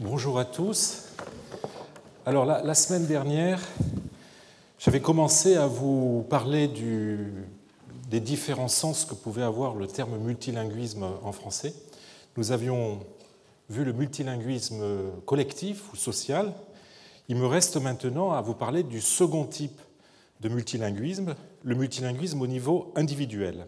Bonjour à tous. Alors la semaine dernière, j'avais commencé à vous parler des différents sens que pouvait avoir le terme multilinguisme en français. Nous avions vu le multilinguisme collectif ou social. Il me reste maintenant à vous parler du second type de multilinguisme, le multilinguisme au niveau individuel,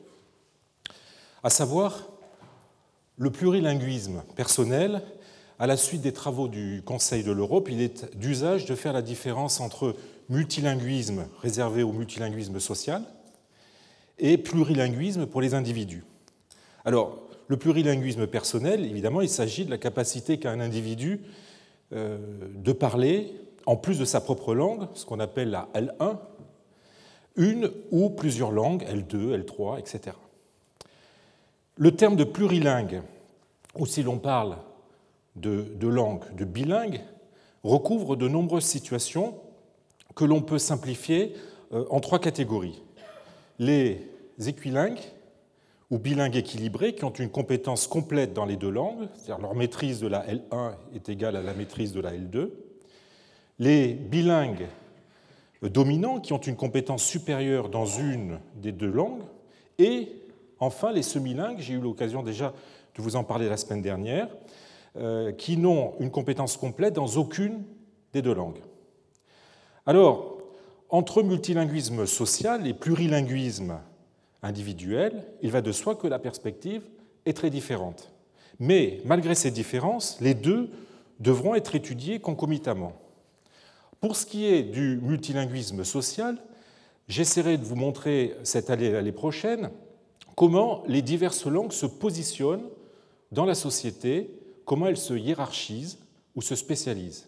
à savoir le plurilinguisme personnel. À la suite des travaux du Conseil de l'Europe, il est d'usage de faire la différence entre multilinguisme réservé au multilinguisme social et plurilinguisme pour les individus. Alors, le plurilinguisme personnel, évidemment, il s'agit de la capacité qu'a un individu de parler, en plus de sa propre langue, ce qu'on appelle la L1, une ou plusieurs langues, L2, L3, etc. Le terme de plurilingue, ou si l'on parle de langue de bilingue, recouvre de nombreuses situations que l'on peut simplifier en trois catégories. Les équilingues ou bilingues équilibrés qui ont une compétence complète dans les deux langues, c'est-à-dire leur maîtrise de la L1 est égale à la maîtrise de la L2. Les bilingues dominants qui ont une compétence supérieure dans une des deux langues. Et enfin les semilingues, j'ai eu l'occasion déjà de vous en parler la semaine dernière, qui n'ont une compétence complète dans aucune des deux langues. Alors, entre multilinguisme social et plurilinguisme individuel, il va de soi que la perspective est très différente. Mais malgré ces différences, les deux devront être étudiés concomitamment. Pour ce qui est du multilinguisme social, j'essaierai de vous montrer cette année et l'année prochaine comment les diverses langues se positionnent dans la société, comment elles se hiérarchisent ou se spécialisent.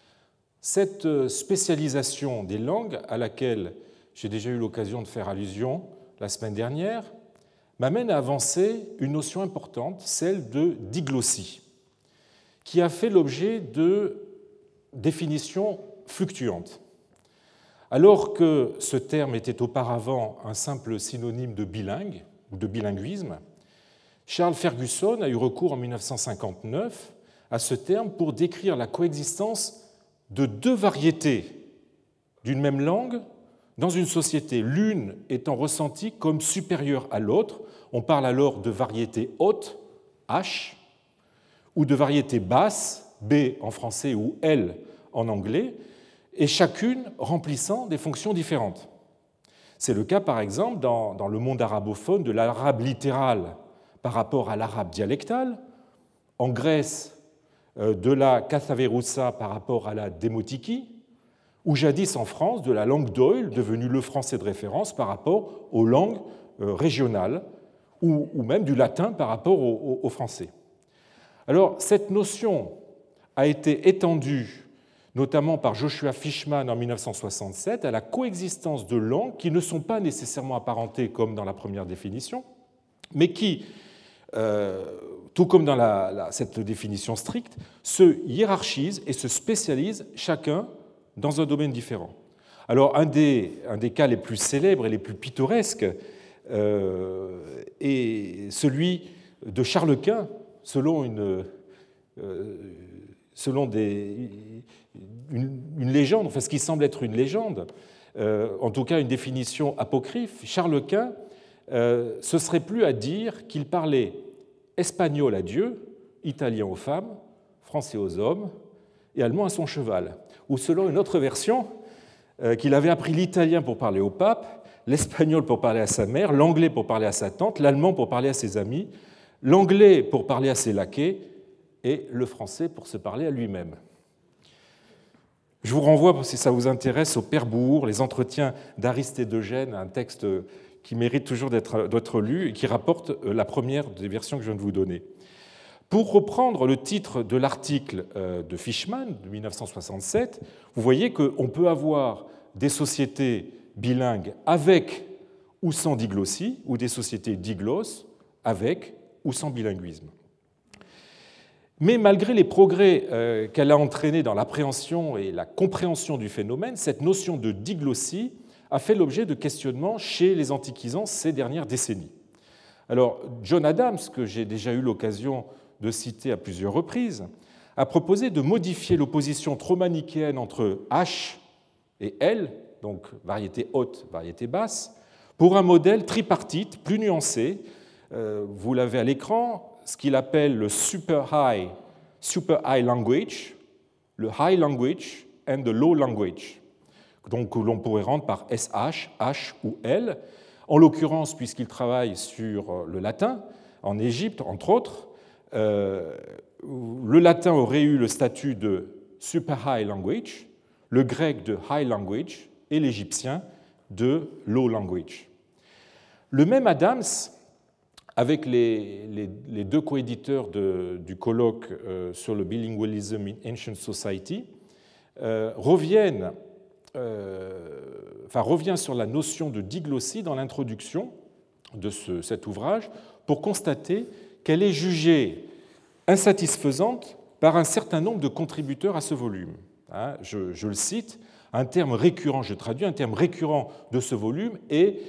Cette spécialisation des langues, à laquelle j'ai déjà eu l'occasion de faire allusion la semaine dernière, m'amène à avancer une notion importante, celle de diglossie, qui a fait l'objet de définitions fluctuantes. Alors que ce terme était auparavant un simple synonyme de bilingue ou de bilinguisme, Charles Ferguson a eu recours en 1959 à ce terme pour décrire la coexistence de deux variétés d'une même langue dans une société, l'une étant ressentie comme supérieure à l'autre. On parle alors de variété haute, H, ou de variété basse, B en français ou L en anglais, et chacune remplissant des fonctions différentes. C'est le cas, par exemple, dans le monde arabophone de l'arabe littéral par rapport à l'arabe dialectal, en Grèce de la Kathaveroussa par rapport à la Démotiki, ou jadis en France de la langue d'Oïl, devenue le français de référence par rapport aux langues régionales, ou même du latin par rapport au français. Alors, cette notion a été étendue notamment par Joshua Fishman en 1967, à la coexistence de langues qui ne sont pas nécessairement apparentées comme dans la première définition, mais qui, tout comme dans cette définition stricte, se hiérarchisent et se spécialisent chacun dans un domaine différent. Alors, un des cas les plus célèbres et les plus pittoresques est celui de Charles Quint, selon une légende, enfin ce qui semble être une légende, en tout cas une définition apocryphe. Charles Quint se serait plu à dire qu'il parlait espagnol à Dieu, italien aux femmes, français aux hommes et allemand à son cheval. Ou selon une autre version, qu'il avait appris l'italien pour parler au pape, l'espagnol pour parler à sa mère, l'anglais pour parler à sa tante, l'allemand pour parler à ses amis, l'anglais pour parler à ses laquais et le français pour se parler à lui-même. Je vous renvoie, si ça vous intéresse, au Père Bourg, les entretiens d'Ariste et d'Eugène, un texte qui mérite toujours d'être lu et qui rapporte la première des versions que je viens de vous donner. Pour reprendre le titre de l'article de Fishman de 1967, vous voyez qu'on peut avoir des sociétés bilingues avec ou sans diglossie, ou des sociétés diglosses avec ou sans bilinguisme. Mais malgré les progrès qu'elle a entraînés dans l'appréhension et la compréhension du phénomène, cette notion de diglossie a fait l'objet de questionnements chez les antiquisants ces dernières décennies. Alors, John Adams, que j'ai déjà eu l'occasion de citer à plusieurs reprises, a proposé de modifier l'opposition trop manichéenne entre H et L, donc variété haute, variété basse, pour un modèle tripartite plus nuancé. Vous l'avez à l'écran, ce qu'il appelle le super high language, le high language and the low language, donc que l'on pourrait rendre par SH, H ou L. En l'occurrence, puisqu'il travaille sur le latin, en Égypte, entre autres, le latin aurait eu le statut de super high language, le grec de high language et l'égyptien de low language. Le même Adams, avec les deux coéditeurs du colloque sur le bilingualism in Ancient Society, revient sur la notion de diglossie dans l'introduction de cet ouvrage pour constater qu'elle est jugée insatisfaisante par un certain nombre de contributeurs à ce volume. Je le cite, un terme récurrent, je traduis, un terme récurrent de ce volume est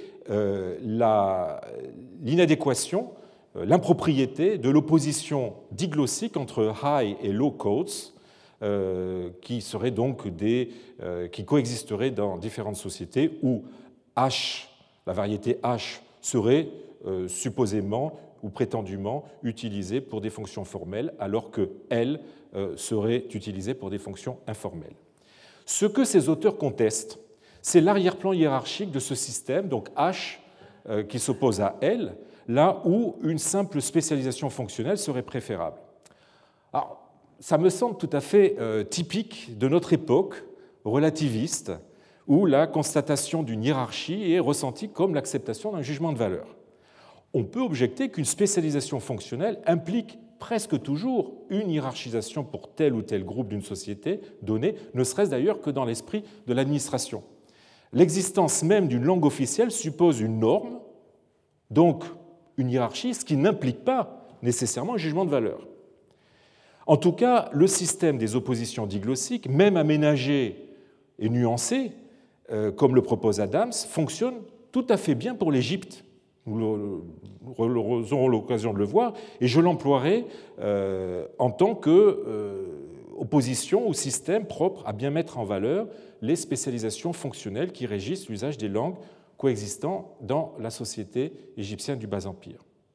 l'inadéquation, l'impropriété de l'opposition diglossique entre high et low codes, qui seraient donc qui coexisteraient dans différentes sociétés où H, la variété H, serait supposément ou prétendument utilisée pour des fonctions formelles, alors que L serait utilisée pour des fonctions informelles. Ce que ces auteurs contestent, c'est l'arrière-plan hiérarchique de ce système, donc H qui s'oppose à L, là où une simple spécialisation fonctionnelle serait préférable. Alors, ça me semble tout à fait typique de notre époque relativiste, où la constatation d'une hiérarchie est ressentie comme l'acceptation d'un jugement de valeur. On peut objecter qu'une spécialisation fonctionnelle implique presque toujours une hiérarchisation pour tel ou tel groupe d'une société donnée, ne serait-ce d'ailleurs que dans l'esprit de l'administration. L'existence même d'une langue officielle suppose une norme, donc une hiérarchie, ce qui n'implique pas nécessairement un jugement de valeur. En tout cas, le système des oppositions diglossiques, même aménagé et nuancé, comme le propose Adams, fonctionne tout à fait bien pour l'Égypte. Nous aurons l'occasion de le voir, et je l'emploierai en tant qu'opposition au système propre à bien mettre en valeur les spécialisations fonctionnelles qui régissent l'usage des langues coexistant dans la société égyptienne du Bas-Empire.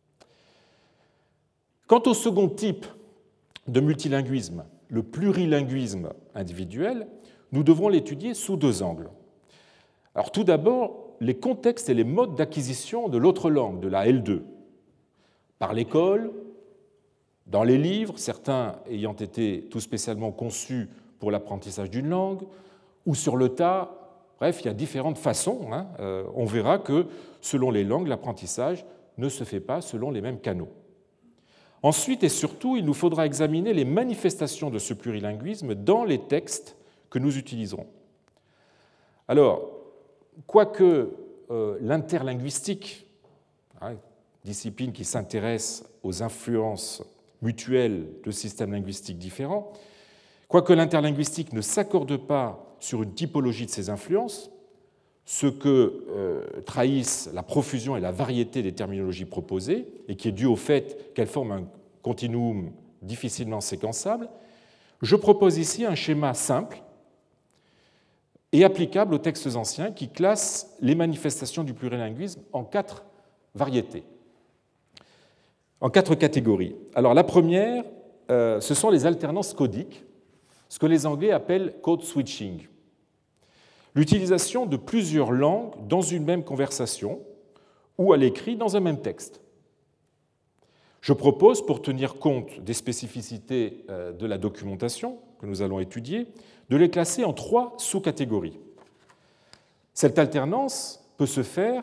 Quant au second type de multilinguisme, le plurilinguisme individuel, nous devrons l'étudier sous deux angles. Alors, tout d'abord, les contextes et les modes d'acquisition de l'autre langue, de la L2, par l'école, dans les livres, certains ayant été tout spécialement conçus pour l'apprentissage d'une langue, ou sur le tas. Bref, il y a différentes façons. On verra que selon les langues, l'apprentissage ne se fait pas selon les mêmes canaux. Ensuite et surtout, il nous faudra examiner les manifestations de ce plurilinguisme dans les textes que nous utiliserons. Alors, quoique l'interlinguistique, discipline qui s'intéresse aux influences mutuelles de systèmes linguistiques différents, quoique l'interlinguistique ne s'accorde pas sur une typologie de ces influences, ce que trahissent la profusion et la variété des terminologies proposées, et qui est dû au fait qu'elles forment un continuum difficilement séquençable, je propose ici un schéma simple et applicable aux textes anciens qui classe les manifestations du plurilinguisme en 4 variétés, en 4 catégories. Alors la première, ce sont les alternances codiques, ce que les Anglais appellent code switching. L'utilisation de plusieurs langues dans une même conversation ou à l'écrit dans un même texte. Je propose, pour tenir compte des spécificités de la documentation que nous allons étudier, de les classer en 3 sous-catégories. Cette alternance peut se faire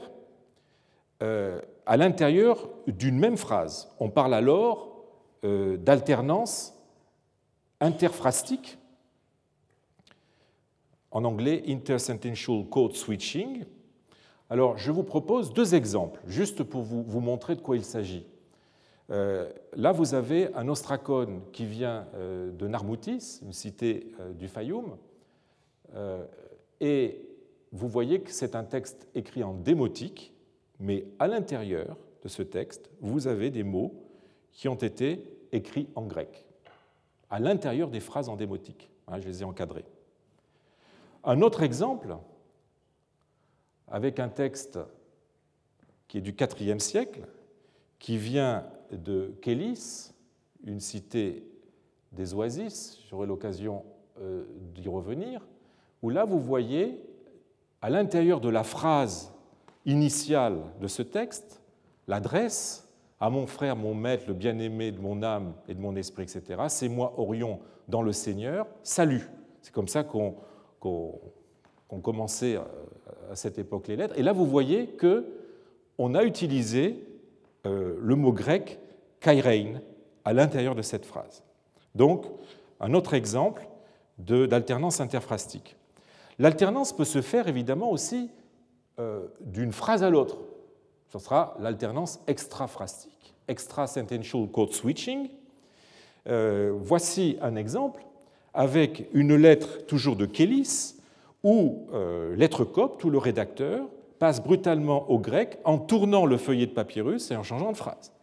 à l'intérieur d'une même phrase. On parle alors d'alternance interphrastique, en anglais intersentential code switching. Alors, je vous propose 2 exemples, juste pour vous montrer de quoi il s'agit. Là, vous avez un ostracone qui vient de Narmoutis, une cité du Fayoum, et vous voyez que c'est un texte écrit en démotique, mais à l'intérieur de ce texte, vous avez des mots qui ont été écrits en grec. à l'intérieur des phrases en démotique. Je les ai encadrées. Un autre exemple, avec un texte qui est du IVe siècle, qui vient de Kélis, une cité des oasis, j'aurai l'occasion d'y revenir, où là vous voyez, à l'intérieur de la phrase initiale de ce texte, l'adresse à mon frère, mon maître, le bien-aimé de mon âme et de mon esprit, etc. C'est moi, Orion, dans le Seigneur, salut. C'est comme ça qu'on commençait à cette époque les lettres. Et là, vous voyez qu'on a utilisé le mot grec kairein à l'intérieur de cette phrase. Donc, un autre exemple d'alternance interphrastique. L'alternance peut se faire évidemment aussi d'une phrase à l'autre. Ce sera l'alternance extraphrastique, extra-sentential code switching. Voici un exemple avec une lettre toujours de Kélis, où l'être copte, où le rédacteur passe brutalement au grec en tournant le feuillet de papyrus et en changeant de phrase.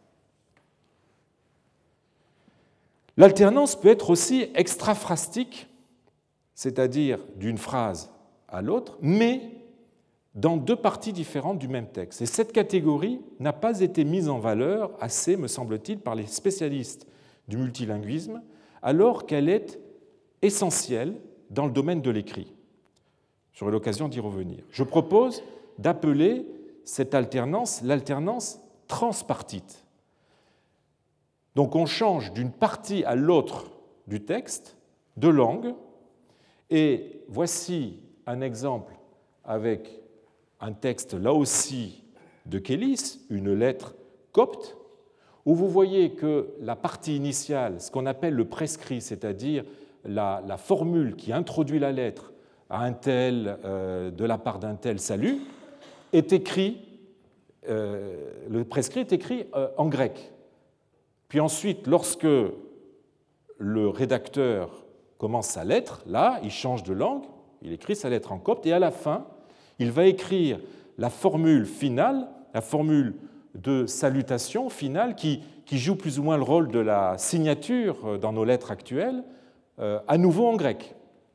L'alternance peut être aussi extraphrastique, c'est-à-dire d'une phrase à l'autre, mais dans deux parties différentes du même texte. Et cette catégorie n'a pas été mise en valeur assez, me semble-t-il, par les spécialistes du multilinguisme, alors qu'elle est essentielle dans le domaine de l'écrit. J'aurai l'occasion d'y revenir. Je propose d'appeler cette alternance l'alternance transpartite. Donc on change d'une partie à l'autre du texte de langue, et voici un exemple avec un texte là aussi de Kélis, une lettre copte, où vous voyez que la partie initiale, ce qu'on appelle le prescrit, c'est-à-dire la formule qui introduit la lettre à un tel, de la part d'un tel salut, est écrit, le prescrit est écrit en grec. Puis ensuite, lorsque le rédacteur commence sa lettre, là, il change de langue, il écrit sa lettre en copte, et à la fin, il va écrire la formule finale, la formule de salutation finale qui joue plus ou moins le rôle de la signature dans nos lettres actuelles, à nouveau en grec.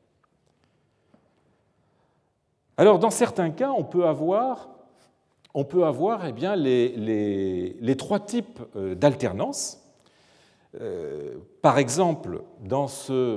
Alors, dans certains cas, on peut avoir eh bien, les trois types d'alternance. Par exemple, dans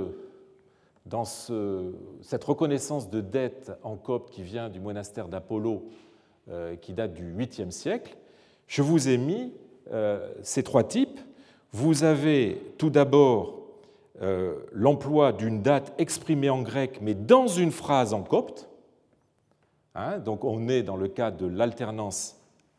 cette reconnaissance de dette en copte qui vient du monastère d'Apollo, qui date du 8e siècle, je vous ai mis ces trois types. Vous avez tout d'abord l'emploi d'une date exprimée en grec, mais dans une phrase en copte. Donc on est dans le cas de l'alternance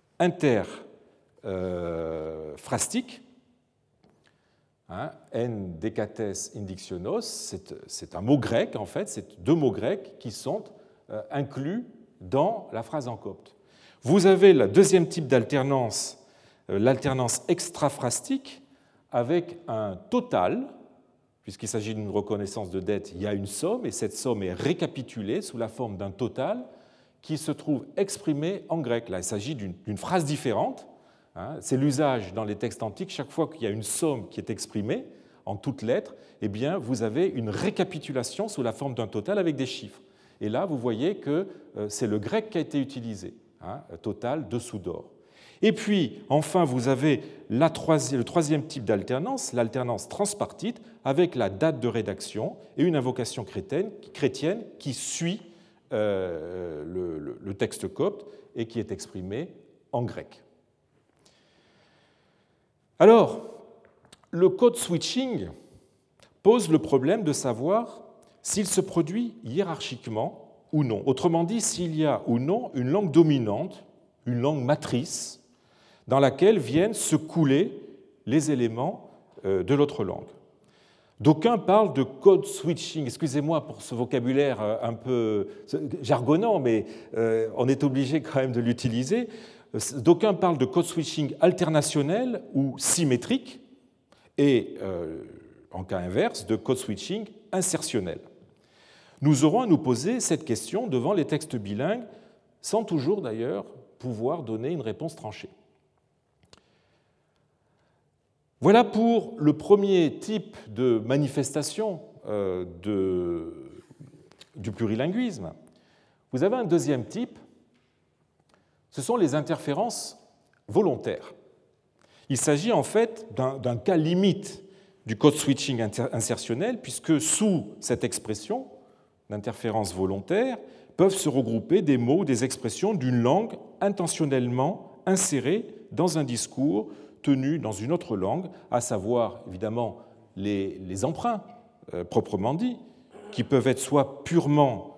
interphrastique. En décates indictionos, c'est un mot grec, en fait, c'est deux mots grecs qui sont inclus dans la phrase en copte. Vous avez le deuxième type d'alternance, l'alternance extraphrastique, avec un total, puisqu'il s'agit d'une reconnaissance de dette, il y a une somme, et cette somme est récapitulée sous la forme d'un total qui se trouve exprimé en grec. Là, il s'agit d'une phrase différente. C'est l'usage dans les textes antiques, chaque fois qu'il y a une somme qui est exprimée en toutes lettres, eh bien, vous avez une récapitulation sous la forme d'un total avec des chiffres. Et là, vous voyez que c'est le grec qui a été utilisé, total dessous d'or. Et puis, enfin, vous avez le troisième type d'alternance, l'alternance transpartite, avec la date de rédaction et une invocation chrétienne qui suit le texte copte et qui est exprimé en grec. Alors, le code switching pose le problème de savoir s'il se produit hiérarchiquement ou non. Autrement dit, s'il y a ou non une langue dominante, une langue matrice, dans laquelle viennent se couler les éléments de l'autre langue. D'aucuns parlent de code switching. Excusez-moi pour ce vocabulaire un peu jargonnant, mais on est obligé quand même de l'utiliser. D'aucuns parlent de code switching alternationnel ou symétrique, et en cas inverse, de code switching insertionnel. Nous aurons à nous poser cette question devant les textes bilingues, sans toujours d'ailleurs pouvoir donner une réponse tranchée. Voilà pour le premier type de manifestation du plurilinguisme. Vous avez un deuxième type, ce sont les interférences volontaires. Il s'agit en fait d'un cas limite du code switching insertionnel, puisque sous cette expression d'interférence volontaire peuvent se regrouper des mots ou des expressions d'une langue intentionnellement insérées dans un discours tenu dans une autre langue, à savoir évidemment les emprunts proprement dits, qui peuvent être soit purement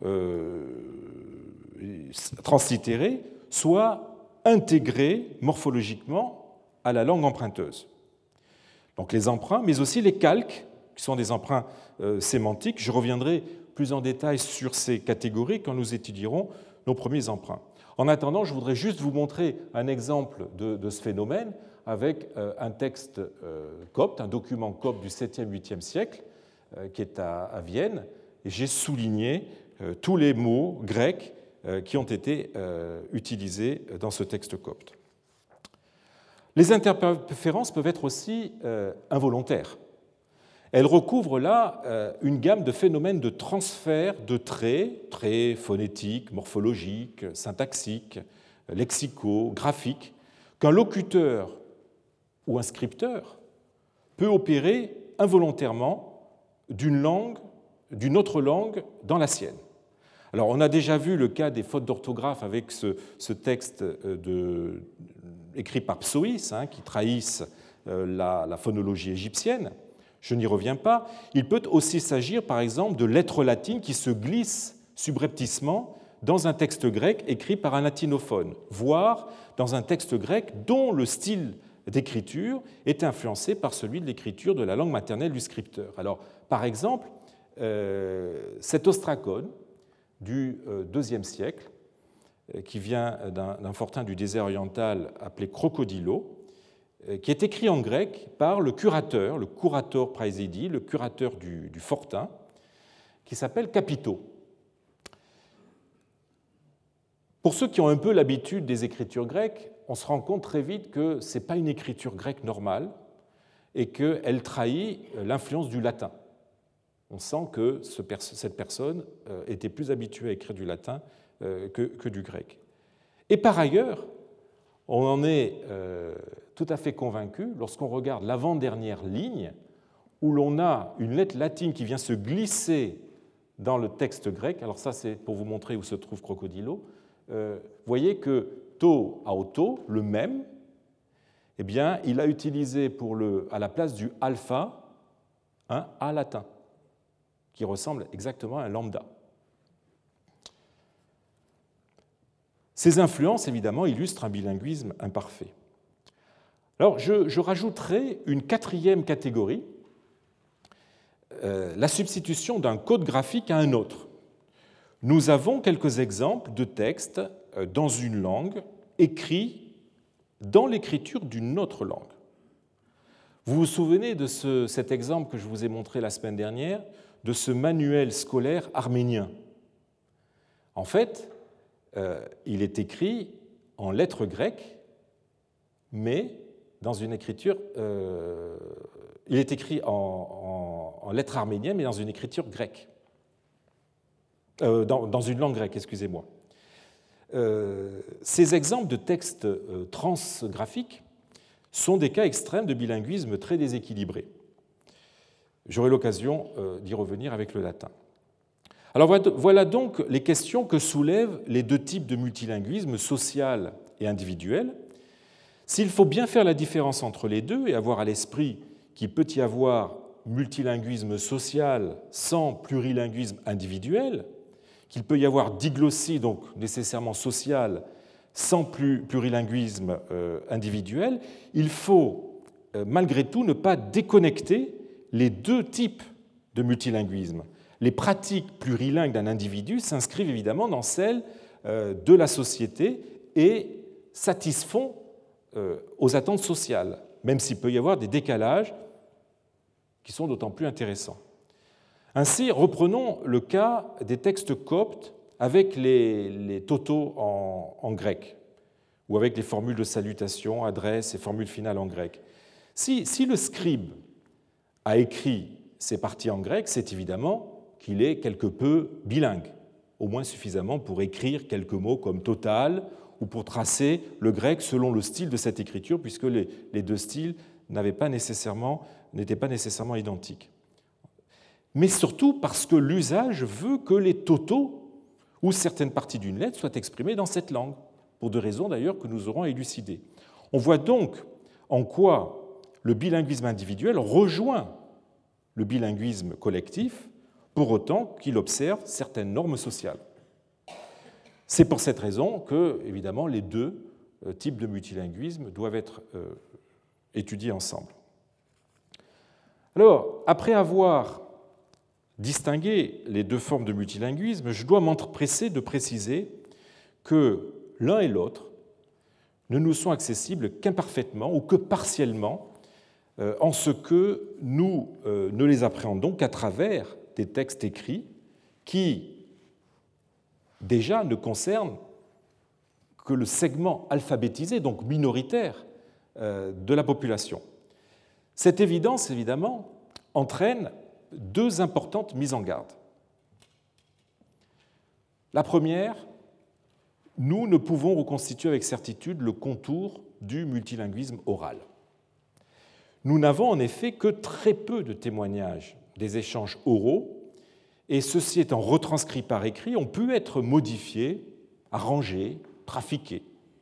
translittérés, soit intégrés morphologiquement à la langue emprunteuse. Donc les emprunts, mais aussi les calques, qui sont des emprunts sémantiques. Je reviendrai plus en détail sur ces catégories quand nous étudierons nos premiers emprunts. En attendant, je voudrais juste vous montrer un exemple de ce phénomène avec un texte copte, un document copte du 7e, 8e siècle, qui est à Vienne, et j'ai souligné tous les mots grecs qui ont été utilisés dans ce texte copte. Les interférences peuvent être aussi involontaires. Elles recouvrent là une gamme de phénomènes de transfert de traits phonétiques, morphologiques, syntaxiques, lexicaux, graphiques, qu'un locuteur ou un scripteur peut opérer involontairement d'une autre langue dans la sienne. Alors, on a déjà vu le cas des fautes d'orthographe avec ce texte écrit par Psoïs, qui trahissent la phonologie égyptienne. Je n'y reviens pas. Il peut aussi s'agir, par exemple, de lettres latines qui se glissent subrepticement dans un texte grec écrit par un latinophone, voire dans un texte grec dont le style d'écriture est influencé par celui de l'écriture de la langue maternelle du scripteur. Alors, par exemple, cet ostracone du IIe siècle, qui vient d'un fortin du désert oriental appelé Crocodilo, qui est écrit en grec par le curateur, le curator praesidi, le curateur du fortin, qui s'appelle Capito. Pour ceux qui ont un peu l'habitude des écritures grecques, on se rend compte très vite que ce n'est pas une écriture grecque normale et qu'elle trahit l'influence du latin. On sent que cette personne était plus habituée à écrire du latin que du grec. Et par ailleurs, on en est tout à fait convaincu lorsqu'on regarde l'avant-dernière ligne où l'on a une lettre latine qui vient se glisser dans le texte grec. Alors ça, c'est pour vous montrer où se trouve Crocodilo. Vous voyez que to auto, le même, eh bien, il a utilisé à la place du alpha un A latin, qui ressemble exactement à un lambda. Ces influences, évidemment, illustrent un bilinguisme imparfait. Alors, je rajouterai une quatrième catégorie, la substitution d'un code graphique à un autre. Nous avons quelques exemples de textes dans une langue écrits dans l'écriture d'une autre langue. Vous vous souvenez de cet exemple que je vous ai montré la semaine dernière, de ce manuel scolaire arménien. En fait, il est écrit en lettres grecques, mais dans une écriture... il est écrit en lettres arméniennes, mais dans une écriture grecque. Dans une langue grecque, excusez-moi. Ces exemples de textes transgraphiques sont des cas extrêmes de bilinguisme très déséquilibré. J'aurai l'occasion d'y revenir avec le latin. Alors voilà donc les questions que soulèvent les deux types de multilinguisme, social et individuel. S'il faut bien faire la différence entre les deux et avoir à l'esprit qu'il peut y avoir multilinguisme social sans plurilinguisme individuel, qu'il peut y avoir diglossie, donc nécessairement sociale, sans plurilinguisme individuel, il faut malgré tout ne pas déconnecter les deux types de multilinguisme. Les pratiques plurilingues d'un individu s'inscrivent évidemment dans celles de la société et satisfont aux attentes sociales, même s'il peut y avoir des décalages qui sont d'autant plus intéressants. Ainsi, reprenons le cas des textes coptes avec les totaux en grec, ou avec les formules de salutation, adresse et formules finales en grec. Si le scribe a écrit ces parties en grec, c'est évidemment qu'il est quelque peu bilingue, au moins suffisamment pour écrire quelques mots comme total ou pour tracer le grec selon le style de cette écriture, puisque les deux styles n'étaient pas nécessairement identiques. Mais surtout parce que l'usage veut que les totaux ou certaines parties d'une lettre soient exprimées dans cette langue, pour des raisons d'ailleurs que nous aurons élucidées. On voit donc en quoi le bilinguisme individuel rejoint le bilinguisme collectif, pour autant qu'il observe certaines normes sociales. C'est pour cette raison que, évidemment, les deux types de multilinguisme doivent être étudiés ensemble. Alors, après avoir distingué les deux formes de multilinguisme, je dois m'empresser de préciser que l'un et l'autre ne nous sont accessibles qu'imparfaitement ou que partiellement, en ce que nous ne les appréhendons qu'à travers des textes écrits qui, déjà, ne concernent que le segment alphabétisé, donc minoritaire, de la population. Cette évidence, évidemment, entraîne deux importantes mises en garde. La première, nous ne pouvons reconstituer avec certitude le contour du multilinguisme oral. Nous n'avons en effet que très peu de témoignages des échanges oraux, et ceux-ci étant retranscrits par écrit, ont pu être modifiés, arrangés, trafiqués.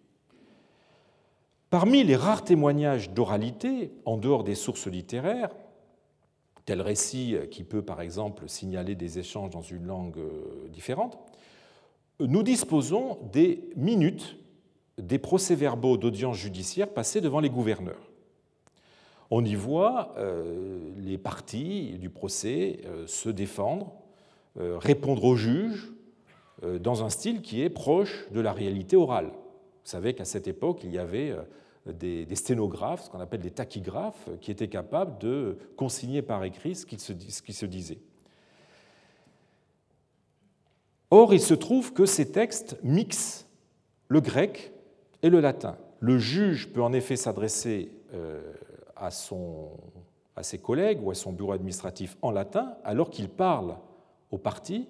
Parmi les rares témoignages d'oralité, en dehors des sources littéraires, tel récit qui peut par exemple signaler des échanges dans une langue différente, nous disposons des minutes des procès-verbaux d'audience judiciaire passés devant les gouverneurs. On y voit les parties du procès se défendre, répondre au juge dans un style qui est proche de la réalité orale. Vous savez qu'à cette époque, il y avait des sténographes, ce qu'on appelle des tachygraphes, qui étaient capables de consigner par écrit ce qui se disait. Or, il se trouve que ces textes mixent le grec et le latin. Le juge peut en effet s'adresser à ses collègues ou à son bureau administratif en latin, alors qu'il parle aux parties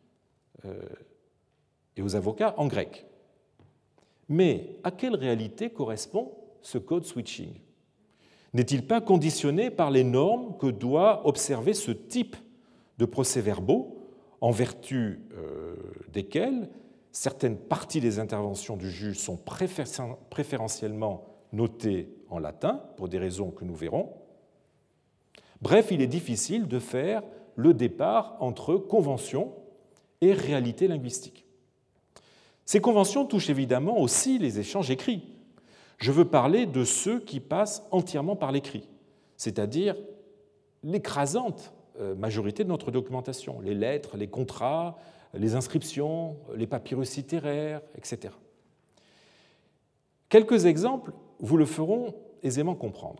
et aux avocats en grec. Mais à quelle réalité correspond ce code switching? N'est-il pas conditionné par les normes que doit observer ce type de procès-verbaux, en vertu desquels certaines parties des interventions du juge sont préférentiellement notées en latin, pour des raisons que nous verrons? Bref, il est difficile de faire le départ entre convention et réalité linguistique. Ces conventions touchent évidemment aussi les échanges écrits. Je veux parler de ceux qui passent entièrement par l'écrit, c'est-à-dire l'écrasante majorité de notre documentation, les lettres, les contrats, les inscriptions, les papyrus littéraires, etc. Quelques exemples vous le feront aisément comprendre.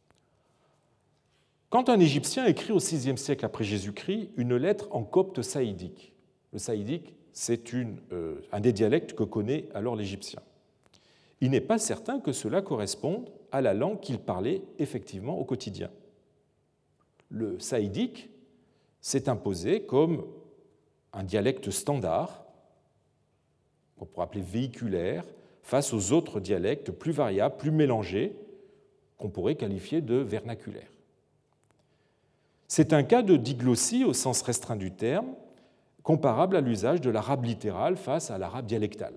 Quand un Égyptien écrit au VIe siècle après Jésus-Christ une lettre en copte saïdique, le saïdique, c'est un des dialectes que connaît alors l'Égyptien, il n'est pas certain que cela corresponde à la langue qu'il parlait effectivement au quotidien. Le saïdique s'est imposé comme un dialecte standard, qu'on pourrait appeler véhiculaire, face aux autres dialectes plus variables, plus mélangés, qu'on pourrait qualifier de vernaculaires. C'est un cas de diglossie au sens restreint du terme, comparable à l'usage de l'arabe littéral face à l'arabe dialectal.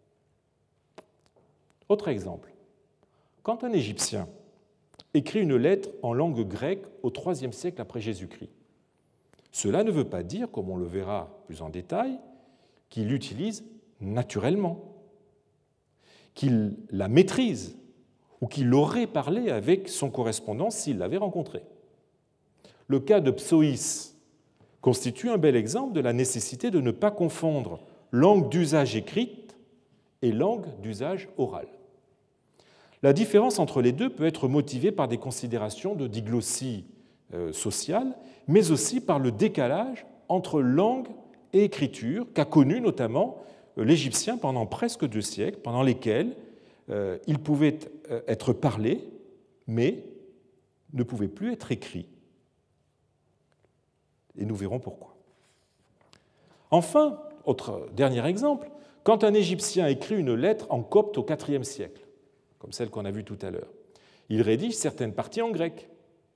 Autre exemple. Quand un Égyptien écrit une lettre en langue grecque au IIIe siècle après Jésus-Christ, cela ne veut pas dire, comme on le verra plus en détail, qu'il l'utilise naturellement, qu'il la maîtrise ou qu'il aurait parlé avec son correspondant s'il l'avait rencontré. Le cas de Psoïs constitue un bel exemple de la nécessité de ne pas confondre langue d'usage écrite et langue d'usage oral. La différence entre les deux peut être motivée par des considérations de diglossie sociale, mais aussi par le décalage entre langue et écriture qu'a connu notamment l'Égyptien pendant presque 2 siècles, pendant lesquels il pouvait être parlé, mais ne pouvait plus être écrit. Et nous verrons pourquoi. Enfin, autre dernier exemple, quand un Égyptien écrit une lettre en copte au IVe siècle, comme celle qu'on a vue tout à l'heure, il rédige certaines parties en grec.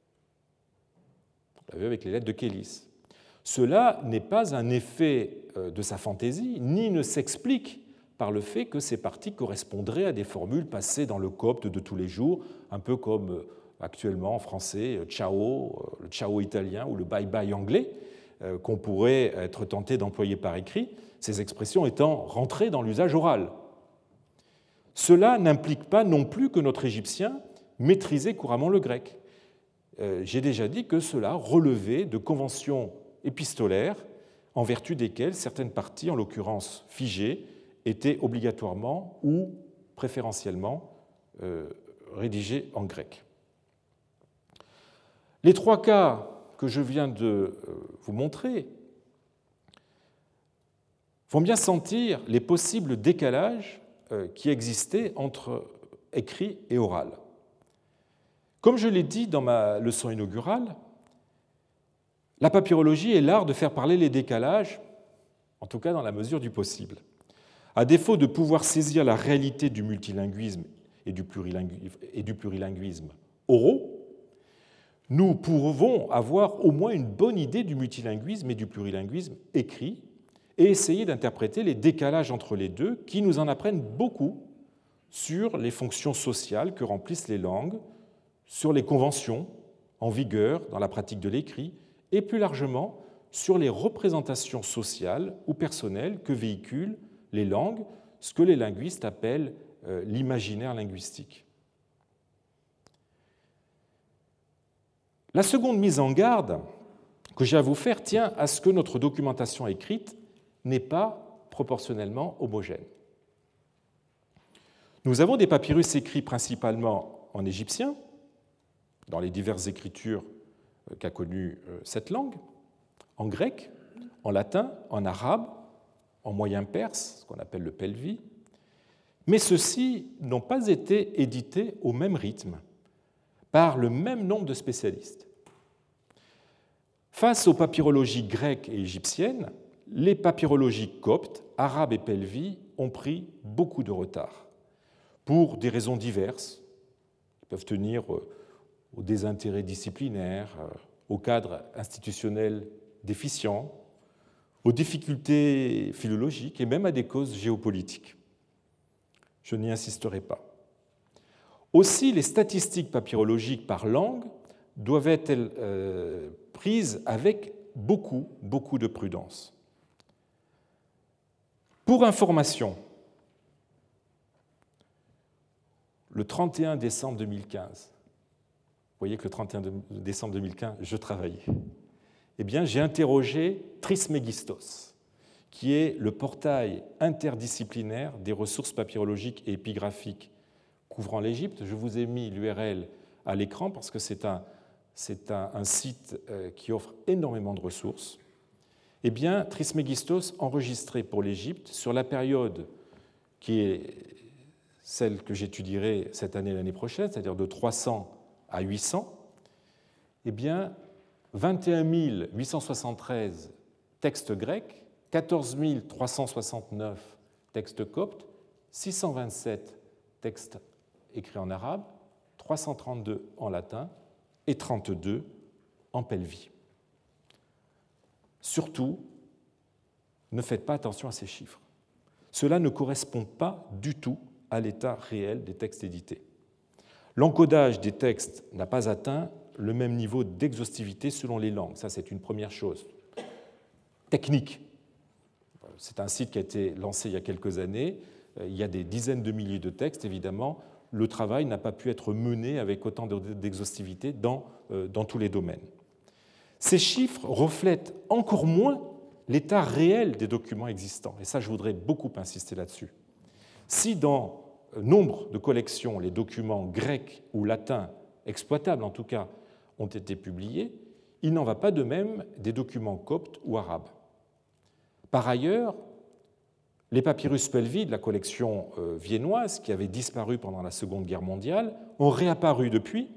On l'a vu avec les lettres de Kélis. Cela n'est pas un effet de sa fantaisie, ni ne s'explique par le fait que ces parties correspondraient à des formules passées dans le copte de tous les jours, un peu comme actuellement en français, ciao, le ciao italien ou le bye-bye anglais, qu'on pourrait être tenté d'employer par écrit, ces expressions étant rentrées dans l'usage oral. Cela n'implique pas non plus que notre Égyptien maîtrisait couramment le grec. J'ai déjà dit que cela relevait de conventions épistolaires en vertu desquelles certaines parties, en l'occurrence figées, étaient obligatoirement ou préférentiellement rédigées en grec. Les trois cas que je viens de vous montrer font bien sentir les possibles décalages qui existaient entre écrit et oral. Comme je l'ai dit dans ma leçon inaugurale, la papyrologie est l'art de faire parler les décalages, en tout cas dans la mesure du possible. À défaut de pouvoir saisir la réalité du multilinguisme et du plurilinguisme oraux, nous pouvons avoir au moins une bonne idée du multilinguisme et du plurilinguisme écrit et essayer d'interpréter les décalages entre les deux qui nous en apprennent beaucoup sur les fonctions sociales que remplissent les langues, sur les conventions en vigueur dans la pratique de l'écrit et plus largement sur les représentations sociales ou personnelles que véhiculent les langues, ce que les linguistes appellent l'imaginaire linguistique. La seconde mise en garde que j'ai à vous faire tient à ce que notre documentation écrite n'est pas proportionnellement homogène. Nous avons des papyrus écrits principalement en égyptien, dans les diverses écritures qu'a connues cette langue, en grec, en latin, en arabe, en moyen perse, ce qu'on appelle le pelvi, mais ceux-ci n'ont pas été édités au même rythme, par le même nombre de spécialistes. Face aux papyrologies grecques et égyptiennes, les papyrologies coptes, arabes et pelvi ont pris beaucoup de retard, pour des raisons diverses, qui peuvent tenir au désintérêt disciplinaire, au cadre institutionnel déficient, aux difficultés philologiques et même à des causes géopolitiques. Je n'y insisterai pas. Aussi, les statistiques papyrologiques par langue doivent être prises avec beaucoup de prudence. Pour information, le 31 décembre 2015, vous voyez que le 31 décembre 2015, je travaillais, eh bien, j'ai interrogé Trismegistos, qui est le portail interdisciplinaire des ressources papyrologiques et épigraphiques couvrant l'Égypte. Je vous ai mis l'URL à l'écran parce que c'est un site qui offre énormément de ressources. Eh bien, Trismegistos enregistré pour l'Égypte sur la période qui est celle que j'étudierai cette année et l'année prochaine, c'est-à-dire de 300 à 800, eh bien, 21 873 textes grecs, 14 369 textes coptes, 627 textes écrits en arabe, 332 en latin et 32 en pelvi. Surtout, ne faites pas attention à ces chiffres. Cela ne correspond pas du tout à l'état réel des textes édités. L'encodage des textes n'a pas atteint le même niveau d'exhaustivité selon les langues. Ça, c'est une première chose. Technique. C'est un site qui a été lancé il y a quelques années. Il y a des dizaines de milliers de textes, évidemment. Le travail n'a pas pu être mené avec autant d'exhaustivité dans tous les domaines. Ces chiffres reflètent encore moins l'état réel des documents existants. Et ça, je voudrais beaucoup insister là-dessus. Si dans nombre de collections, les documents grecs ou latins, exploitables en tout cas, ont été publiés, il n'en va pas de même des documents coptes ou arabes. Par ailleurs, les papyrus pelvi de la collection viennoise, qui avaient disparu pendant la Seconde Guerre mondiale, ont réapparu depuis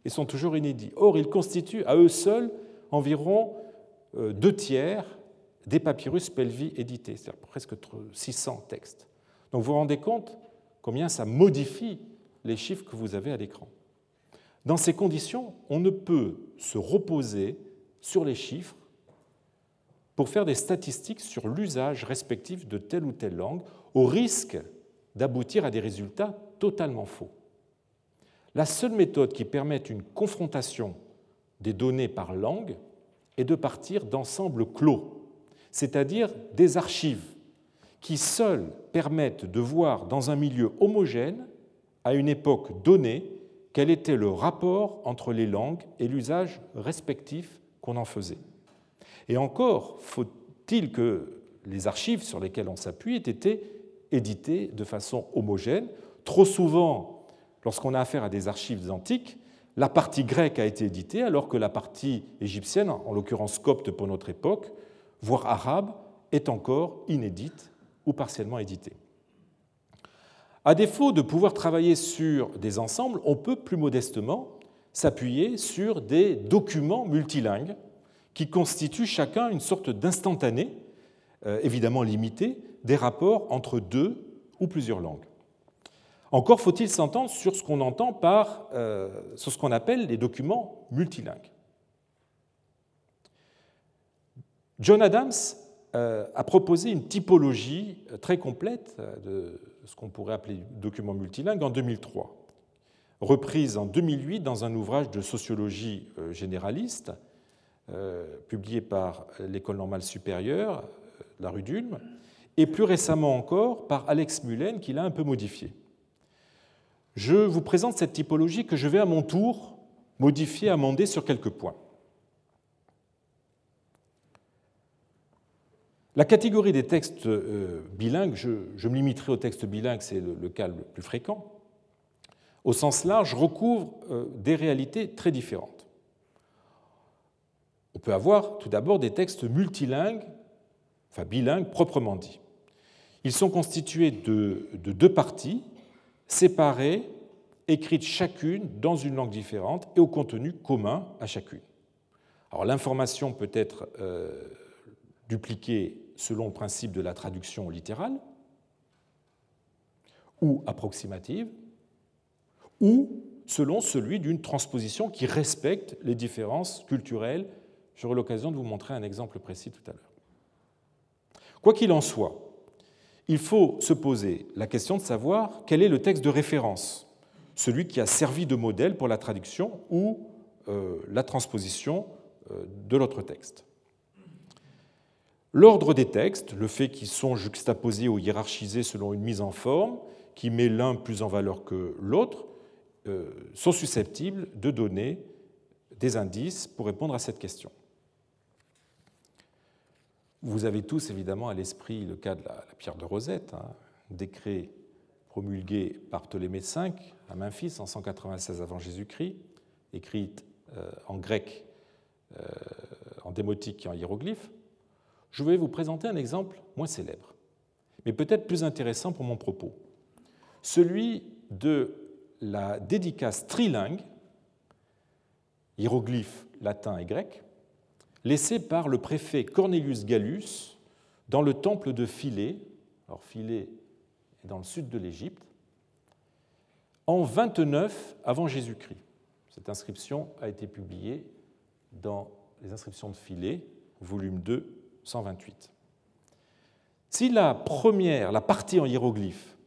et sont toujours inédits. Or, ils constituent à eux seuls environ 2/3 des papyrus Pelvi édités, c'est-à-dire presque 600 textes. Donc vous vous rendez compte combien ça modifie les chiffres que vous avez à l'écran. Dans ces conditions, on ne peut se reposer sur les chiffres pour faire des statistiques sur l'usage respectif de telle ou telle langue, au risque d'aboutir à des résultats totalement faux. La seule méthode qui permette une confrontation des données par langue est de partir d'ensembles clos, c'est-à-dire des archives qui seules permettent de voir dans un milieu homogène, à une époque donnée, quel était le rapport entre les langues et l'usage respectif qu'on en faisait. Et encore, faut-il que les archives sur lesquelles on s'appuie aient été éditées de façon homogène. Trop souvent, lorsqu'on a affaire à des archives antiques, la partie grecque a été éditée alors que la partie égyptienne, en l'occurrence copte pour notre époque, voire arabe, est encore inédite ou partiellement éditée. À défaut de pouvoir travailler sur des ensembles, on peut plus modestement s'appuyer sur des documents multilingues qui constituent chacun une sorte d'instantané, évidemment limité, des rapports entre deux ou plusieurs langues. Encore faut-il s'entendre sur ce qu'on entend par sur ce qu'on appelle les documents multilingues. John Adams a proposé une typologie très complète de ce qu'on pourrait appeler document multilingue en 2003, reprise en 2008 dans un ouvrage de sociologie généraliste publié par l'École normale supérieure, la rue d'Ulm, et plus récemment encore par Alex Mullen, qui l'a un peu modifié. Je vous présente cette typologie que je vais à mon tour modifier, amender sur quelques points. La catégorie des textes bilingues, je me limiterai aux textes bilingues, c'est le cas le plus fréquent, au sens large, recouvre des réalités très différentes. On peut avoir tout d'abord des textes multilingues, enfin bilingues proprement dit. Ils sont constitués de deux parties, séparées, écrites chacune dans une langue différente et au contenu commun à chacune. Alors l'information peut être dupliquée selon le principe de la traduction littérale ou approximative, ou selon celui d'une transposition qui respecte les différences culturelles. J'aurai l'occasion de vous montrer un exemple précis tout à l'heure. Quoi qu'il en soit, il faut se poser la question de savoir quel est le texte de référence, celui qui a servi de modèle pour la traduction ou la transposition de l'autre texte. L'ordre des textes, le fait qu'ils sont juxtaposés ou hiérarchisés selon une mise en forme qui met l'un plus en valeur que l'autre, sont susceptibles de donner des indices pour répondre à cette question. Vous avez tous évidemment à l'esprit le cas de la pierre de Rosette, décret promulgué par Ptolémée V à Memphis en 196 avant Jésus-Christ, écrite en grec, en démotique et en hiéroglyphe. Je vais vous présenter un exemple moins célèbre, mais peut-être plus intéressant pour mon propos, celui de la dédicace trilingue, hiéroglyphe latin et grec, laissée par le préfet Cornelius Gallus dans le temple de Philée, alors Philée est dans le sud de l'Égypte, en 29 avant Jésus-Christ. Cette inscription a été publiée dans les inscriptions de Philée, volume 2, 128. Si la partie en hiéroglyphe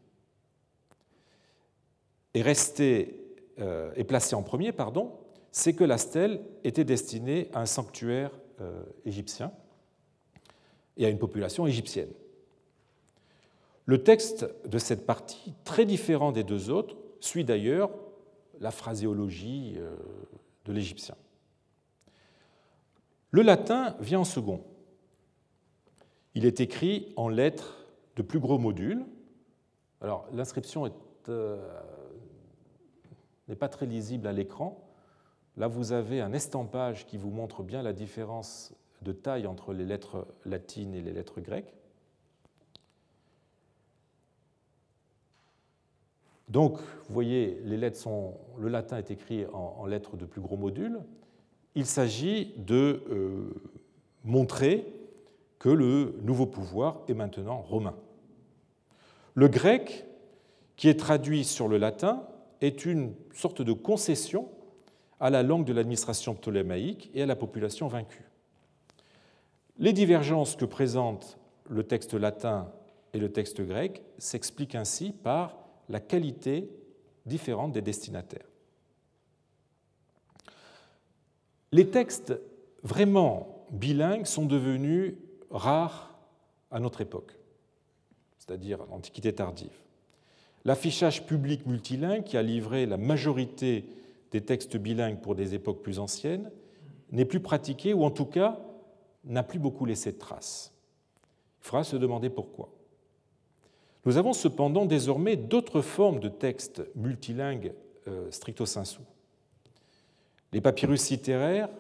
est placée en premier, c'est que la stèle était destinée à un sanctuaire égyptien et à une population égyptienne. Le texte de cette partie, très différent des deux autres, suit d'ailleurs la phraséologie de l'égyptien. Le latin vient en second. Il est écrit en lettres de plus gros modules. Alors, l'inscription n'est pas très lisible à l'écran. Là, vous avez un estampage qui vous montre bien la différence de taille entre les lettres latines et les lettres grecques. Donc, vous voyez, le latin est écrit en lettres de plus gros module. Il s'agit de montrer que le nouveau pouvoir est maintenant romain. Le grec, qui est traduit sur le latin, est une sorte de concession à la langue de l'administration ptolémaïque et à la population vaincue. Les divergences que présente le texte latin et le texte grec s'expliquent ainsi par la qualité différente des destinataires. Les textes vraiment bilingues sont devenus rares à notre époque, c'est-à-dire l'Antiquité tardive. L'affichage public multilingue, qui a livré la majorité des textes bilingues pour des époques plus anciennes, n'est plus pratiqué, ou en tout cas n'a plus beaucoup laissé de traces. Il faudra se demander pourquoi. Nous avons cependant désormais d'autres formes de textes multilingues stricto sensu. Les papyrus littéraires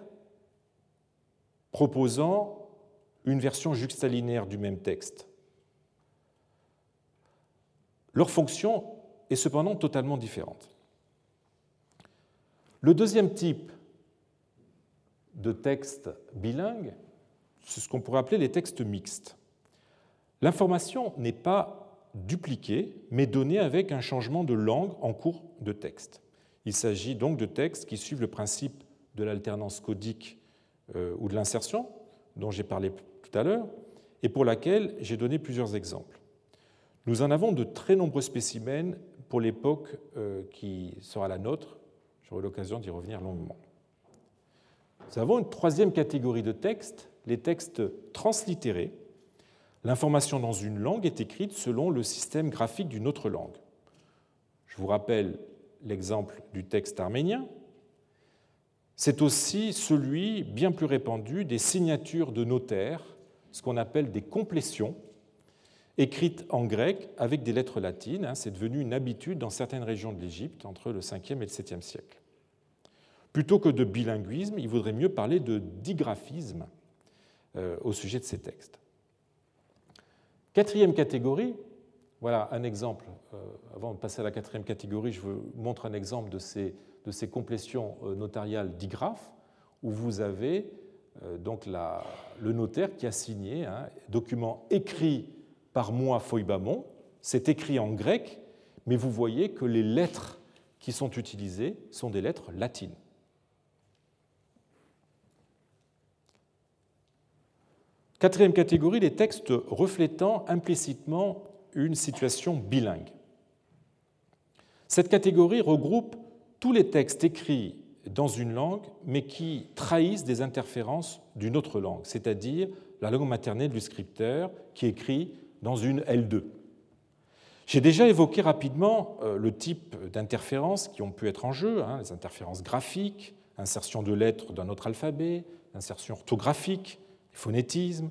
proposant une version juxtalinéaire du même texte. Leur fonction est cependant totalement différente. Le deuxième type de texte bilingue, c'est ce qu'on pourrait appeler les textes mixtes. L'information n'est pas dupliquée, mais donnée avec un changement de langue en cours de texte. Il s'agit donc de textes qui suivent le principe de l'alternance codique ou de l'insertion, dont j'ai parlé tout à l'heure, et pour laquelle j'ai donné plusieurs exemples. Nous en avons de très nombreux spécimens pour l'époque qui sera la nôtre. J'aurai l'occasion d'y revenir longuement. Nous avons une troisième catégorie de textes, les textes translittérés. L'information dans une langue est écrite selon le système graphique d'une autre langue. Je vous rappelle l'exemple du texte arménien. C'est aussi celui, bien plus répandu, des signatures de notaires, ce qu'on appelle des complétions, écrites en grec avec des lettres latines. C'est devenu une habitude dans certaines régions de l'Égypte entre le 5e et le 7e siècle. Plutôt que de bilinguisme, il vaudrait mieux parler de digraphisme au sujet de ces textes. Quatrième catégorie, voilà un exemple. Avant de passer à la quatrième catégorie, je vous montre un exemple de ces complétions notariales digraphes, où vous avez donc le notaire qui a signé un document écrit par moi, Phoibamon. C'est écrit en grec, mais vous voyez que les lettres qui sont utilisées sont des lettres latines. Quatrième catégorie, les textes reflétant implicitement une situation bilingue. Cette catégorie regroupe tous les textes écrits dans une langue, mais qui trahissent des interférences d'une autre langue, c'est-à-dire la langue maternelle du scripteur qui écrit dans une L2. J'ai déjà évoqué rapidement le type d'interférences qui ont pu être en jeu, les interférences graphiques, insertion de lettres d'un autre alphabet, insertion orthographique, phonétisme,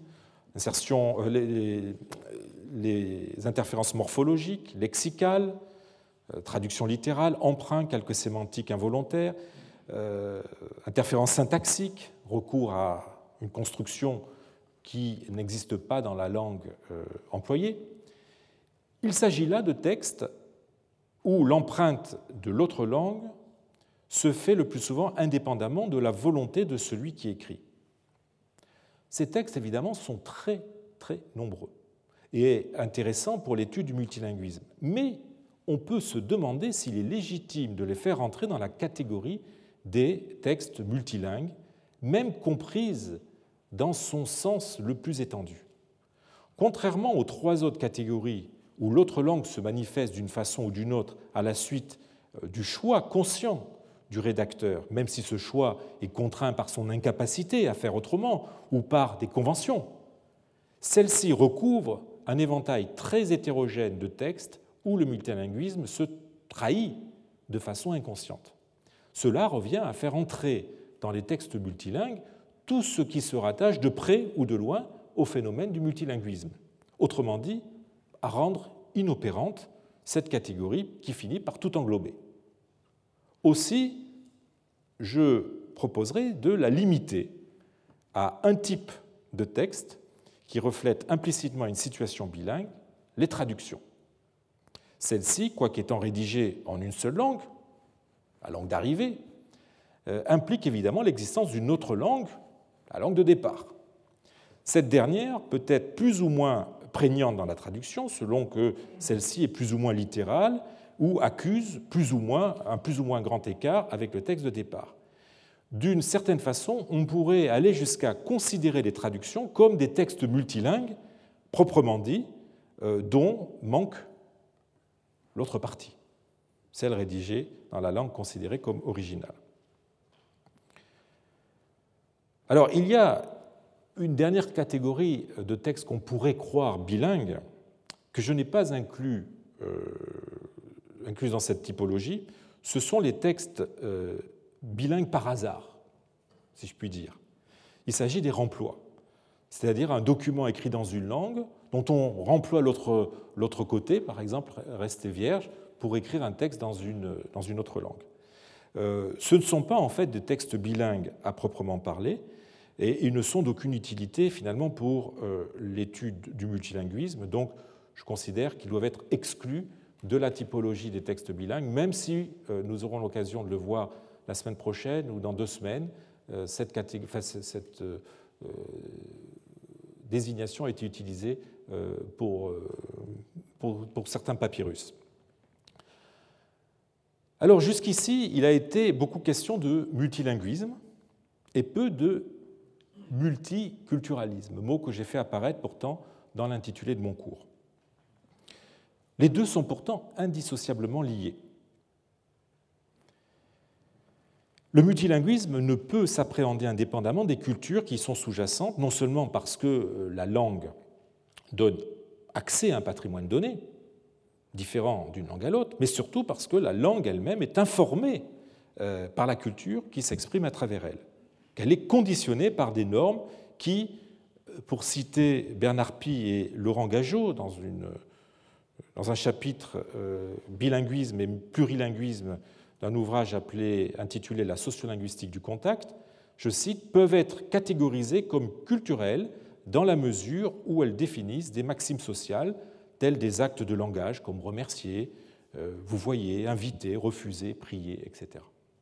les interférences morphologiques, lexicales, traduction littérale, emprunt, calque sémantique involontaire, interférences syntaxiques, recours à une construction qui n'existe pas dans la langue employée. Il s'agit là de textes où l'empreinte de l'autre langue se fait le plus souvent indépendamment de la volonté de celui qui écrit. Ces textes, évidemment, sont très, très nombreux et intéressants pour l'étude du multilinguisme. Mais on peut se demander s'il est légitime de les faire entrer dans la catégorie des textes multilingues, même comprises dans son sens le plus étendu. Contrairement aux trois autres catégories où l'autre langue se manifeste d'une façon ou d'une autre à la suite du choix conscient du rédacteur, même si ce choix est contraint par son incapacité à faire autrement ou par des conventions, celle-ci recouvre un éventail très hétérogène de textes où le multilinguisme se trahit de façon inconsciente. Cela revient à faire entrer dans les textes multilingues tout ce qui se rattache de près ou de loin au phénomène du multilinguisme. Autrement dit, à rendre inopérante cette catégorie qui finit par tout englober. Aussi, je proposerai de la limiter à un type de texte qui reflète implicitement une situation bilingue, les traductions. Celle-ci, quoiqu'étant rédigée en une seule langue, la langue d'arrivée, implique évidemment l'existence d'une autre langue, la langue de départ. Cette dernière peut être plus ou moins prégnante dans la traduction, selon que celle-ci est plus ou moins littérale ou accuse un plus ou moins grand écart avec le texte de départ. D'une certaine façon, on pourrait aller jusqu'à considérer les traductions comme des textes multilingues, proprement dit, dont manque l'autre partie, celle rédigée dans la langue considérée comme originale. Alors, il y a une dernière catégorie de textes qu'on pourrait croire bilingues, que je n'ai pas inclus dans cette typologie. Ce sont les textes bilingues par hasard, si je puis dire. Il s'agit des remplois, c'est-à-dire un document écrit dans une langue dont on remploie l'autre côté, par exemple, resté vierge, pour écrire un texte dans une autre langue. Ce ne sont pas en fait des textes bilingues à proprement parler, et ils ne sont d'aucune utilité finalement pour l'étude du multilinguisme, donc je considère qu'ils doivent être exclus de la typologie des textes bilingues, même si nous aurons l'occasion de le voir la semaine prochaine ou dans 2 semaines, cette désignation a été utilisée pour certains papyrus. Alors jusqu'ici, il a été beaucoup question de multilinguisme et peu de multiculturalisme, mot que j'ai fait apparaître pourtant dans l'intitulé de mon cours. Les deux sont pourtant indissociablement liés. Le multilinguisme ne peut s'appréhender indépendamment des cultures qui y sont sous-jacentes, non seulement parce que la langue donne accès à un patrimoine donné, différent d'une langue à l'autre, mais surtout parce que la langue elle-même est informée par la culture qui s'exprime à travers elle, qu'elle est conditionnée par des normes qui, pour citer Bernard Pie et Laurent Gageot dans un chapitre bilinguisme et plurilinguisme d'un ouvrage intitulé « La sociolinguistique du contact », je cite, « peuvent être catégorisées comme culturelles dans la mesure où elles définissent des maximes sociales tels des actes de langage comme remercier, vous voyez, inviter, refuser, prier, etc. »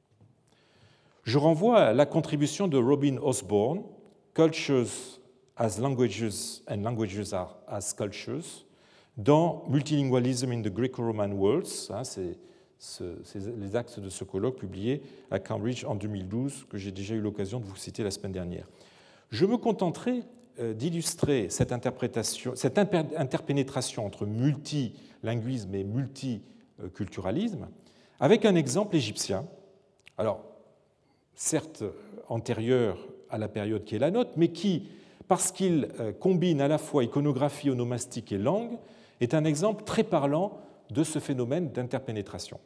Je renvoie à la contribution de Robin Osborne, Cultures as Languages and Languages as Cultures, dans Multilingualism in the Greco-Roman Worlds, c'est les axes de ce colloque publié à Cambridge en 2012, que j'ai déjà eu l'occasion de vous citer la semaine dernière. Je me contenterai d'illustrer cette interpénétration entre multilinguisme et multiculturalisme avec un exemple égyptien, alors certes antérieur à la période qui est la nôtre, mais qui, parce qu'il combine à la fois iconographie, onomastique et langue, est un exemple très parlant de ce phénomène d'interpénétration.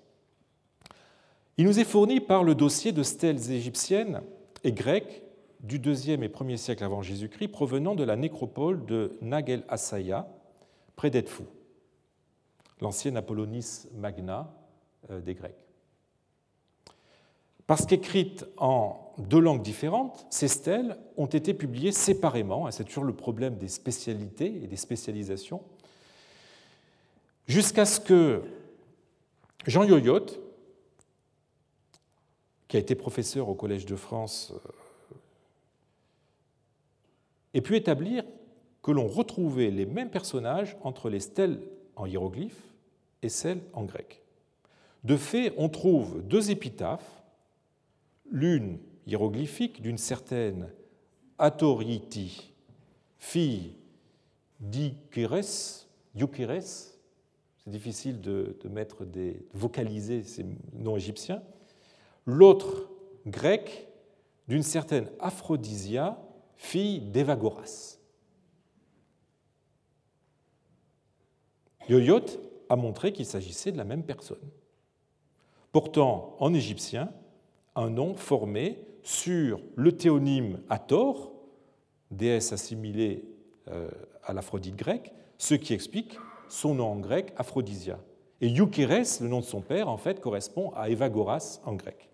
Il nous est fourni par le dossier de stèles égyptiennes et grecques du IIe et Ier siècle avant Jésus-Christ, provenant de la nécropole de Nag el-Assaya, près d'Edfou, l'ancienne Apollonis Magna des Grecs. Parce qu'écrites en 2 langues différentes, ces stèles ont été publiées séparément, et c'est toujours le problème des spécialités et des spécialisations, jusqu'à ce que Jean Yoyotte, qui a été professeur au Collège de France, ait pu établir que l'on retrouvait les mêmes personnages entre les stèles en hiéroglyphes et celles en grec. De fait, on trouve 2 épitaphes, l'une hiéroglyphique d'une certaine Atoriti, fille d'Iukeres, c'est difficile de vocaliser ces noms égyptiens, l'autre grec d'une certaine Aphrodisia, fille d'Evagoras. Yoyotte a montré qu'il s'agissait de la même personne, portant en égyptien un nom formé sur le théonyme Hathor, déesse assimilée à l'Aphrodite grecque, ce qui explique son nom en grec Aphrodisia. Et Iukeres, le nom de son père, en fait, correspond à Evagoras en grec.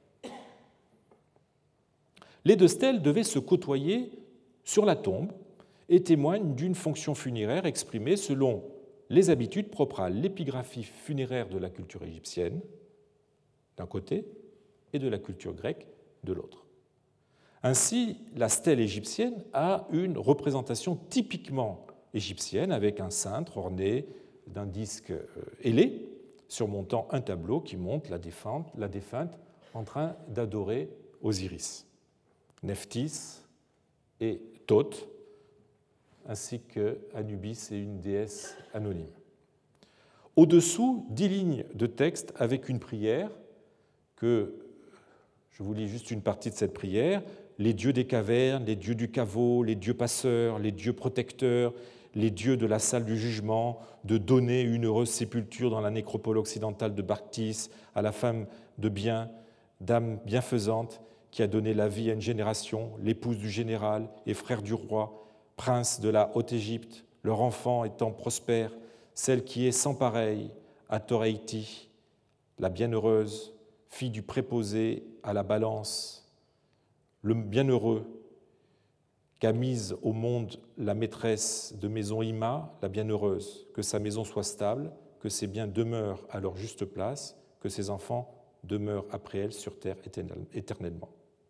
Les 2 stèles devaient se côtoyer sur la tombe et témoignent d'une fonction funéraire exprimée selon les habitudes propres à l'épigraphie funéraire de la culture égyptienne, d'un côté, et de la culture grecque, de l'autre. Ainsi, la stèle égyptienne a une représentation typiquement égyptienne, avec un cintre orné d'un disque ailé, surmontant un tableau qui montre la défunte en train d'adorer Osiris, Nephthys et Thoth, ainsi qu'Anubis et une déesse anonyme. Au-dessous, 10 lignes de texte avec une prière que je vous lis juste une partie de cette prière. Les dieux des cavernes, les dieux du caveau, les dieux passeurs, les dieux protecteurs, les dieux de la salle du jugement, de donner une heureuse sépulture dans la nécropole occidentale de Bactris à la femme de bien, dame bienfaisante, qui a donné la vie à une génération, l'épouse du général et frère du roi, prince de la Haute-Égypte, leur enfant étant prospère, celle qui est sans pareil à Toreiti, la bienheureuse, fille du préposé à la balance, le bienheureux qu'a mise au monde la maîtresse de maison Ima, la bienheureuse, que sa maison soit stable, que ses biens demeurent à leur juste place, que ses enfants demeurent après elle sur terre éternellement.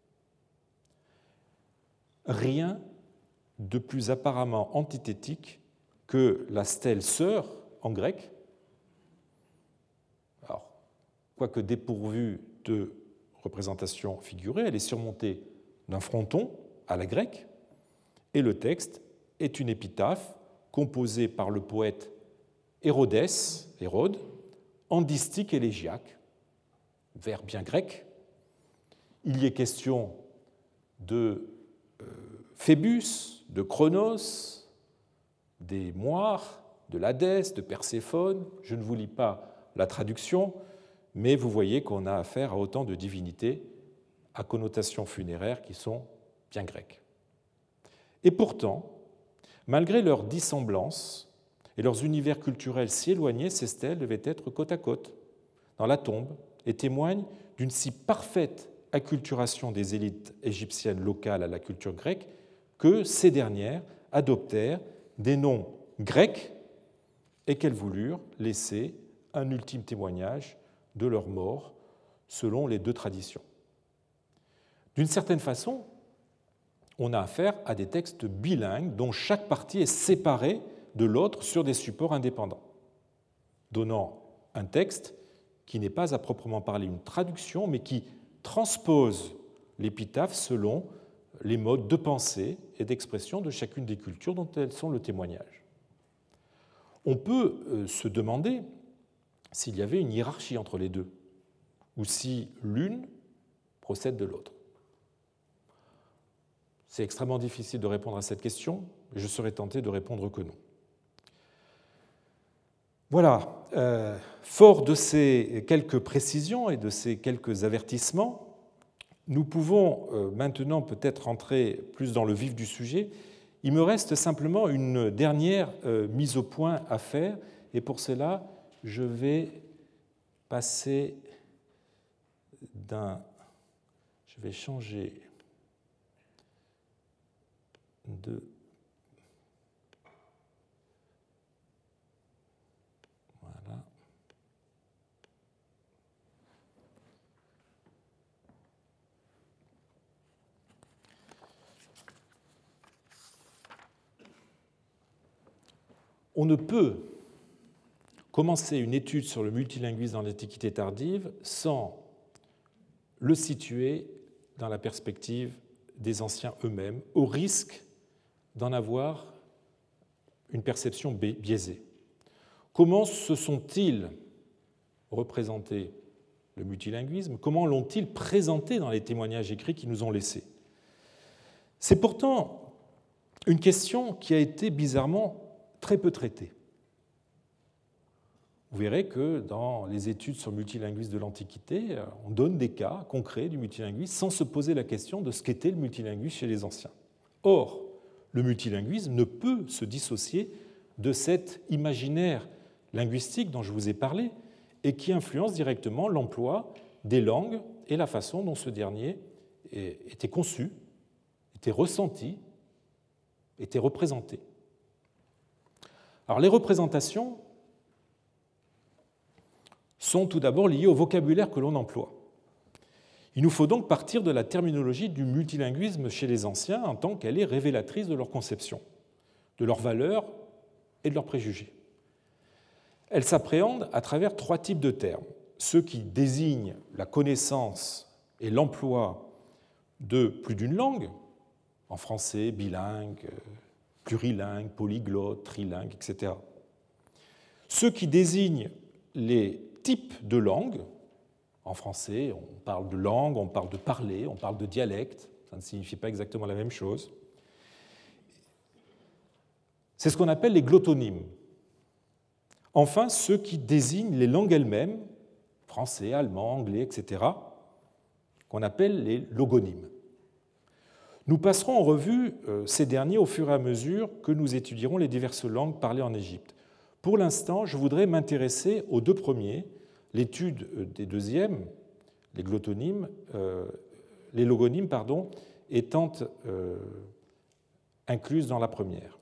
Rien de plus apparemment antithétique que la stèle sœur en grec. Alors, quoique dépourvue de représentation figurée, elle est surmontée d'un fronton à la grecque, et le texte est une épitaphe composée par le poète Hérode, en distique élégiaque, vers bien grec. Il y est question de Phébus, de Chronos, des moires, de l'Hadès, de Perséphone. Je ne vous lis pas la traduction, mais vous voyez qu'on a affaire à autant de divinités à connotation funéraire qui sont bien grecques. Et pourtant, malgré leurs dissemblances et leurs univers culturels si éloignés, ces stèles devaient être côte à côte, dans la tombe, et témoignent d'une si parfaite acculturation des élites égyptiennes locales à la culture grecque que ces dernières adoptèrent des noms grecs et qu'elles voulurent laisser un ultime témoignage de leur mort selon les deux traditions. D'une certaine façon, on a affaire à des textes bilingues dont chaque partie est séparée de l'autre sur des supports indépendants, donnant un texte qui n'est pas à proprement parler une traduction, mais qui transpose l'épitaphe selon les modes de pensée et d'expression de chacune des cultures dont elles sont le témoignage. On peut se demander s'il y avait une hiérarchie entre les deux, ou si l'une procède de l'autre. C'est extrêmement difficile de répondre à cette question, et je serais tenté de répondre que non. Voilà, fort de ces quelques précisions et de ces quelques avertissements, nous pouvons maintenant peut-être entrer plus dans le vif du sujet. Il me reste simplement une dernière mise au point à faire, et pour cela, je vais passer je vais changer de... Voilà. On ne peut commencer une étude sur le multilinguisme dans l'Antiquité tardive sans le situer dans la perspective des anciens eux-mêmes, au risque d'en avoir une perception biaisée. Comment se sont-ils représentés le multilinguisme? Comment l'ont-ils présenté dans les témoignages écrits qu'ils nous ont laissés? C'est pourtant une question qui a été bizarrement très peu traitée. Vous verrez que dans les études sur le multilinguisme de l'Antiquité, on donne des cas concrets du multilinguisme sans se poser la question de ce qu'était le multilinguisme chez les anciens. Or, le multilinguisme ne peut se dissocier de cet imaginaire linguistique dont je vous ai parlé et qui influence directement l'emploi des langues et la façon dont ce dernier était conçu, était ressenti, était représenté. Alors, les représentations sont tout d'abord liées au vocabulaire que l'on emploie. Il nous faut donc partir de la terminologie du multilinguisme chez les anciens en tant qu'elle est révélatrice de leur conception, de leurs valeurs et de leurs préjugés. Elle s'appréhende à travers 3 types de termes. Ceux qui désignent la connaissance et l'emploi de plus d'une langue, en français, bilingue, plurilingue, polyglotte, trilingue, etc. Ceux qui désignent les types de langues, en français, on parle de langue, on parle de parler, on parle de dialecte, ça ne signifie pas exactement la même chose. C'est ce qu'on appelle les glottonymes. Enfin, ceux qui désignent les langues elles-mêmes, français, allemand, anglais, etc., qu'on appelle les logonymes. Nous passerons en revue ces derniers au fur et à mesure que nous étudierons les diverses langues parlées en Égypte. Pour l'instant, je voudrais m'intéresser aux 2 premiers, l'étude des deuxièmes, les glottonymes, les logonymes, étant incluses dans la première.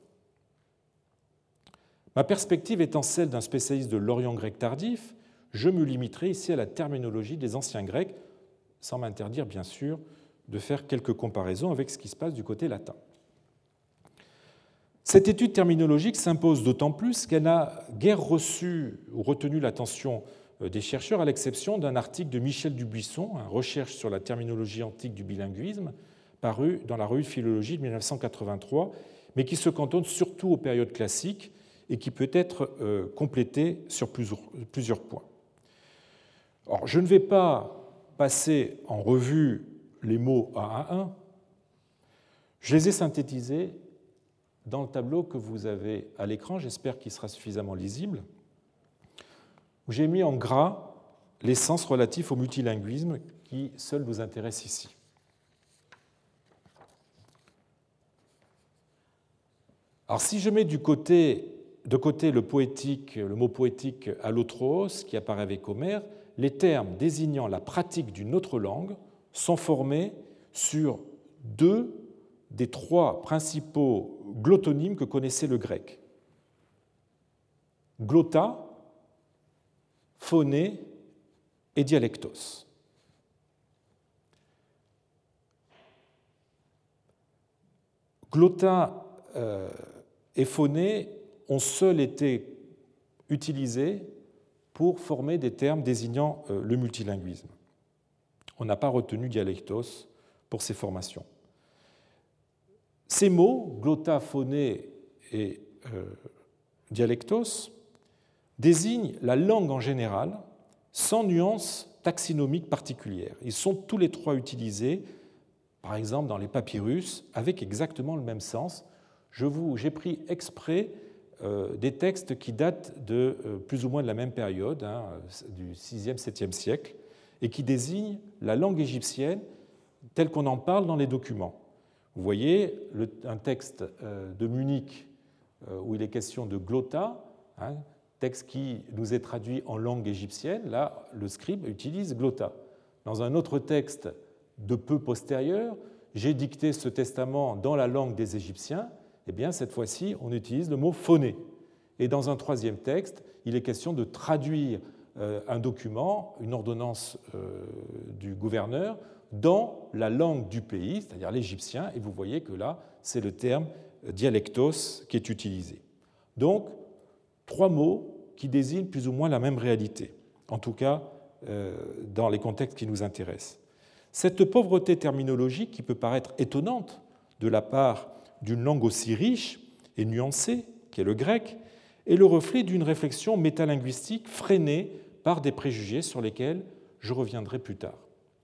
Ma perspective étant celle d'un spécialiste de l'Orient grec tardif, je me limiterai ici à la terminologie des anciens Grecs, sans m'interdire bien sûr de faire quelques comparaisons avec ce qui se passe du côté latin. Cette étude terminologique s'impose d'autant plus qu'elle n'a guère reçu ou retenu l'attention des chercheurs, à l'exception d'un article de Michel Dubuisson, « Recherche sur la terminologie antique du bilinguisme », paru dans la revue de philologie de 1983, mais qui se cantonne surtout aux périodes classiques et qui peut être complété sur plusieurs points. Alors, je ne vais pas passer en revue les mots un à un. Je les ai synthétisés dans le tableau que vous avez à l'écran, j'espère qu'il sera suffisamment lisible, où j'ai mis en gras les sens relatifs au multilinguisme qui seul nous intéresse ici. Alors si je mets de côté le mot poétique allotros qui apparaît avec Homère, les termes désignant la pratique d'une autre langue sont formés sur 2 des 3 principaux glottonymes que connaissait le grec. Glotta, phoné et dialectos. Glotta et phoné ont seuls été utilisés pour former des termes désignant le multilinguisme. On n'a pas retenu dialectos pour ces formations. Ces mots, glotta, phoné et dialectos, désignent la langue en général sans nuance taxinomique particulière. Ils sont tous les 3 utilisés, par exemple dans les papyrus, avec exactement le même sens. J'ai pris exprès des textes qui datent de plus ou moins de la même période, du 6e, 7e siècle, et qui désignent la langue égyptienne telle qu'on en parle dans les documents. Vous voyez un texte de Munich où il est question de glotta, texte qui nous est traduit en langue égyptienne. Là, le scribe utilise glotta. Dans un autre texte de peu postérieur, j'ai dicté ce testament dans la langue des Égyptiens. Eh bien, cette fois-ci, on utilise le mot phoné. Et dans un 3e texte, il est question de traduire un document, une ordonnance du gouverneur, dans la langue du pays, c'est-à-dire l'égyptien, et vous voyez que là, c'est le terme dialectos qui est utilisé. Donc, 3 mots qui désignent plus ou moins la même réalité, en tout cas dans les contextes qui nous intéressent. Cette pauvreté terminologique, qui peut paraître étonnante de la part d'une langue aussi riche et nuancée, qui est le grec, est le reflet d'une réflexion métalinguistique freinée par des préjugés sur lesquels je reviendrai plus tard.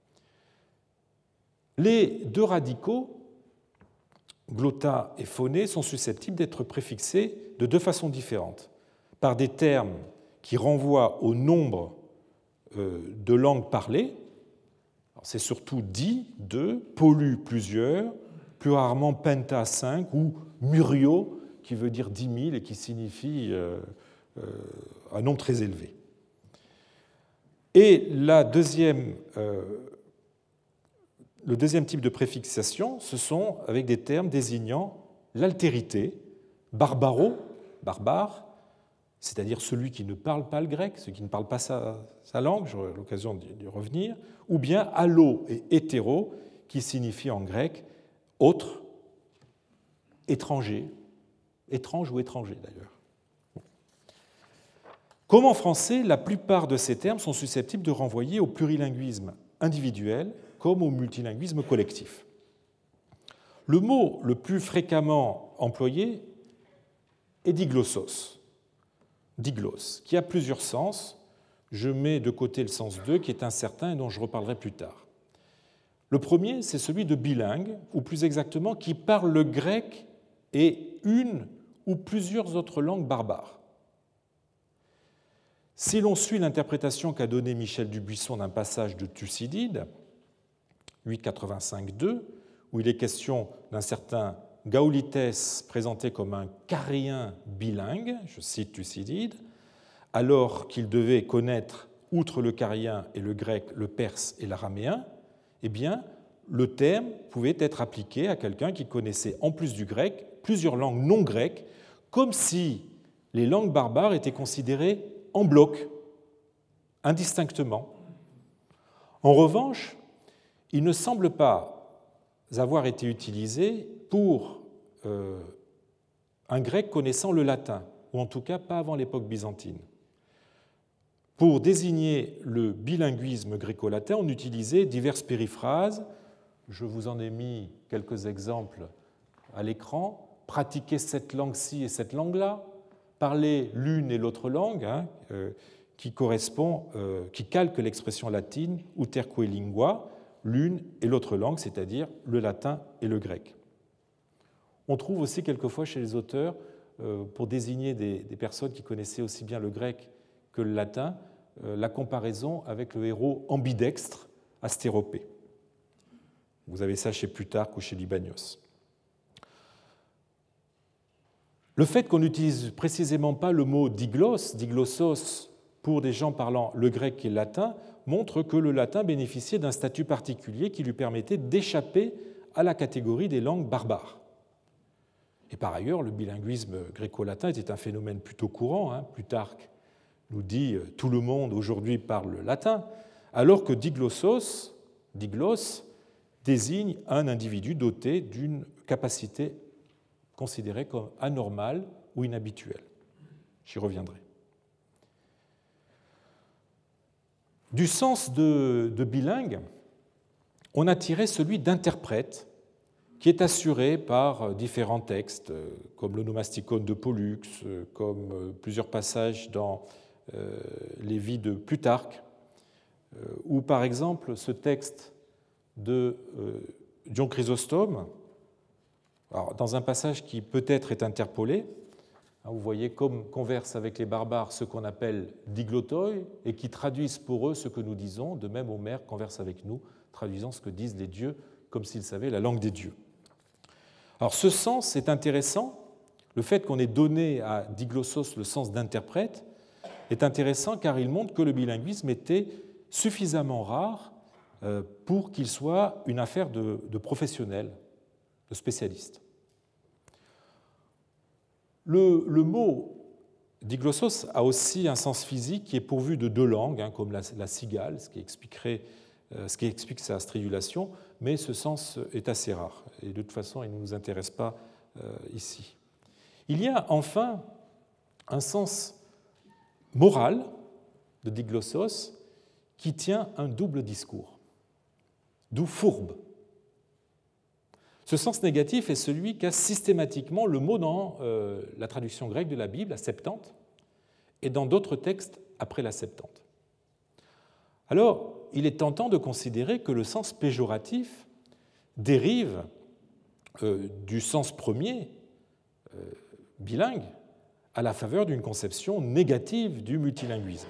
Les 2 radicaux, glotta et phoné, sont susceptibles d'être préfixés de 2 façons différentes, par des termes qui renvoient au nombre de langues parlées. C'est surtout di, 2, pollu, plusieurs, plus rarement penta, 5, ou murio, qui veut dire 10 000 et qui signifie un nombre très élevé. Et le deuxième type de préfixation, ce sont avec des termes désignant l'altérité, barbaro, barbare, c'est-à-dire celui qui ne parle pas le grec, celui qui ne parle pas sa langue, j'aurai l'occasion d'y revenir, ou bien allo et hétéro, qui signifie en grec autre, étranger, étrange ou étranger d'ailleurs. Comme en français, la plupart de ces termes sont susceptibles de renvoyer au plurilinguisme individuel comme au multilinguisme collectif. Le mot le plus fréquemment employé est diglossos, diglos, qui a plusieurs sens. Je mets de côté le sens 2 qui est incertain et dont je reparlerai plus tard. Le premier, c'est celui de bilingue, ou plus exactement, qui parle le grec et une ou plusieurs autres langues barbares. Si l'on suit l'interprétation qu'a donnée Michel Dubuisson d'un passage de Thucydide, 885-2, où il est question d'un certain Gaulites présenté comme un carien bilingue, je cite Thucydide, alors qu'il devait connaître, outre le carien et le grec, le perse et l'araméen, eh bien, le terme pouvait être appliqué à quelqu'un qui connaissait, en plus du grec, plusieurs langues non grecques, comme si les langues barbares étaient considérées en bloc, indistinctement. En revanche, il ne semble pas avoir été utilisé pour un grec connaissant le latin, ou en tout cas pas avant l'époque byzantine. Pour désigner le bilinguisme gréco-latin, on utilisait diverses périphrases. Je vous en ai mis quelques exemples à l'écran. Pratiquer cette langue-ci et cette langue-là, parler l'une et l'autre langue, qui calque l'expression latine uterque lingua, l'une et l'autre langue, c'est-à-dire le latin et le grec. On trouve aussi quelquefois chez les auteurs, pour désigner des personnes qui connaissaient aussi bien le grec que le latin, la comparaison avec le héros ambidextre Astéropée. Vous avez ça chez Plutarque ou chez Libanios. Le fait qu'on n'utilise précisément pas le mot diglos, diglossos, pour des gens parlant le grec et le latin, montre que le latin bénéficiait d'un statut particulier qui lui permettait d'échapper à la catégorie des langues barbares. Et par ailleurs, le bilinguisme gréco-latin était un phénomène plutôt courant. Plutarque nous dit « tout le monde aujourd'hui parle le latin », alors que diglossos, diglos, désigne un individu doté d'une capacité considérée comme anormale ou inhabituelle. J'y reviendrai. Du sens de bilingue, on a tiré celui d'interprète, qui est assuré par différents textes, comme l'Onomasticon de Pollux, comme plusieurs passages dans les vies de Plutarque, ou par exemple ce texte de Dion Chrysostome, alors, dans un passage qui peut-être est interpolé. Vous voyez comme conversent avec les barbares ceux qu'on appelle diglottoi et qui traduisent pour eux ce que nous disons, de même Homère converse avec nous, traduisant ce que disent les dieux comme s'ils savaient la langue des dieux. Alors ce sens est intéressant, le fait qu'on ait donné à diglossos le sens d'interprète est intéressant car il montre que le bilinguisme était suffisamment rare pour qu'il soit une affaire de professionnels, de spécialistes. Le mot diglossos a aussi un sens physique qui est pourvu de deux langues, comme la cigale, ce qui explique sa stridulation, mais ce sens est assez rare et de toute façon il ne nous intéresse pas ici. Il y a enfin un sens moral de diglossos qui tient un double discours, d'où fourbe. Ce sens négatif est celui qu'a systématiquement le mot dans la traduction grecque de la Bible, la Septante, et dans d'autres textes après la Septante. Alors, il est tentant de considérer que le sens péjoratif dérive du sens premier, bilingue, à la faveur d'une conception négative du multilinguisme.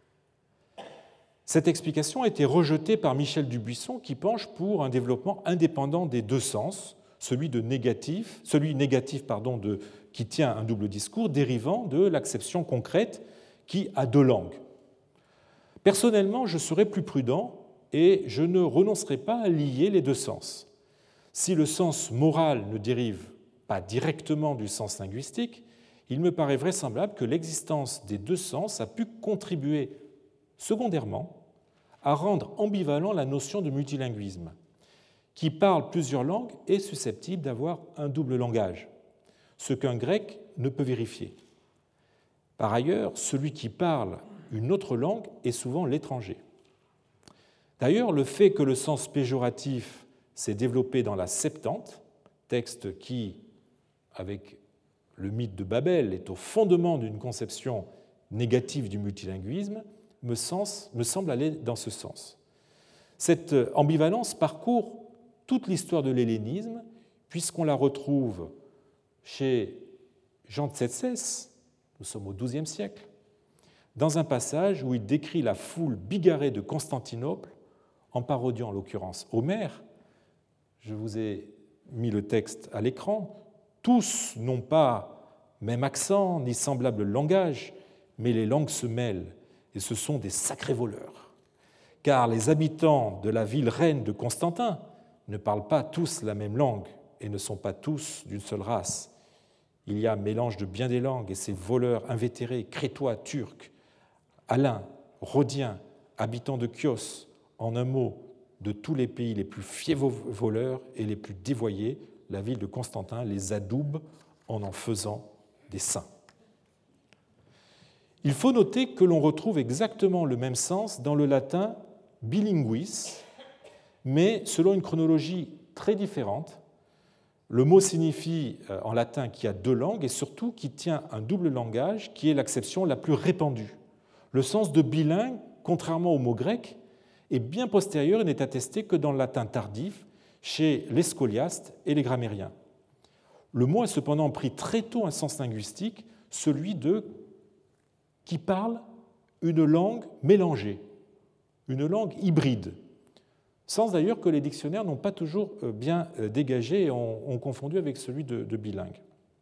Cette explication a été rejetée par Michel Dubuisson qui penche pour un développement indépendant des deux sens, celui négatif qui tient un double discours dérivant de l'acception concrète qui a deux langues. Personnellement, je serais plus prudent et je ne renoncerai pas à lier les deux sens. Si le sens moral ne dérive pas directement du sens linguistique, il me paraît vraisemblable que l'existence des deux sens a pu contribuer secondairement à rendre ambivalent la notion de multilinguisme. Qui parle plusieurs langues est susceptible d'avoir un double langage, ce qu'un grec ne peut vérifier. Par ailleurs, celui qui parle une autre langue est souvent l'étranger. D'ailleurs, le fait que le sens péjoratif s'est développé dans la Septante, texte qui, avec le mythe de Babel, est au fondement d'une conception négative du multilinguisme, me semble aller dans ce sens. Cette ambivalence parcourt toute l'histoire de l'hellénisme, puisqu'on la retrouve chez Jean Tsétsès, nous sommes au XIIe siècle, dans un passage où il décrit la foule bigarrée de Constantinople, en parodiant en l'occurrence Homère. Je vous ai mis le texte à l'écran. Tous n'ont pas même accent ni semblable langage, mais les langues se mêlent, et ce sont des sacrés voleurs. Car les habitants de la ville reine de Constantin ne parlent pas tous la même langue et ne sont pas tous d'une seule race. Il y a mélange de bien des langues, et ces voleurs invétérés, crétois, turcs, alains, rhodiens, habitants de Chios, en un mot, de tous les pays les plus fiers voleurs et les plus dévoyés, la ville de Constantin les adoube en faisant des saints. Il faut noter que l'on retrouve exactement le même sens dans le latin bilinguis, mais selon une chronologie très différente. Le mot signifie en latin qu'il y a deux langues et surtout qu'il tient un double langage qui est l'acception la plus répandue. Le sens de bilingue, contrairement au mot grec, est bien postérieur et n'est attesté que dans le latin tardif, chez les scoliastes et les grammairiens. Le mot a cependant pris très tôt un sens linguistique, celui de qui parle une langue mélangée, une langue hybride, sens d'ailleurs que les dictionnaires n'ont pas toujours bien dégagé et ont confondu avec celui de bilingue.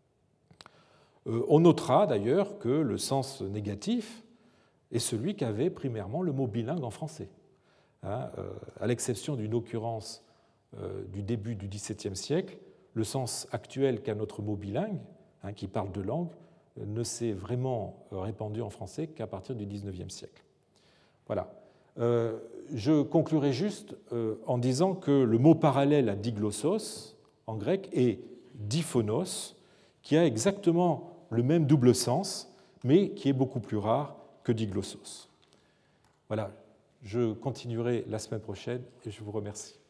On notera d'ailleurs que le sens négatif est celui qu'avait primairement le mot bilingue en français. À l'exception d'une occurrence du début du XVIIe siècle, le sens actuel qu'a notre mot bilingue, qui parle deux langues, ne s'est vraiment répandu en français qu'à partir du XIXe siècle. Voilà. Je conclurai juste en disant que le mot parallèle à diglossos en grec est diphonos, qui a exactement le même double sens, mais qui est beaucoup plus rare que diglossos. Voilà. Je continuerai la semaine prochaine et je vous remercie.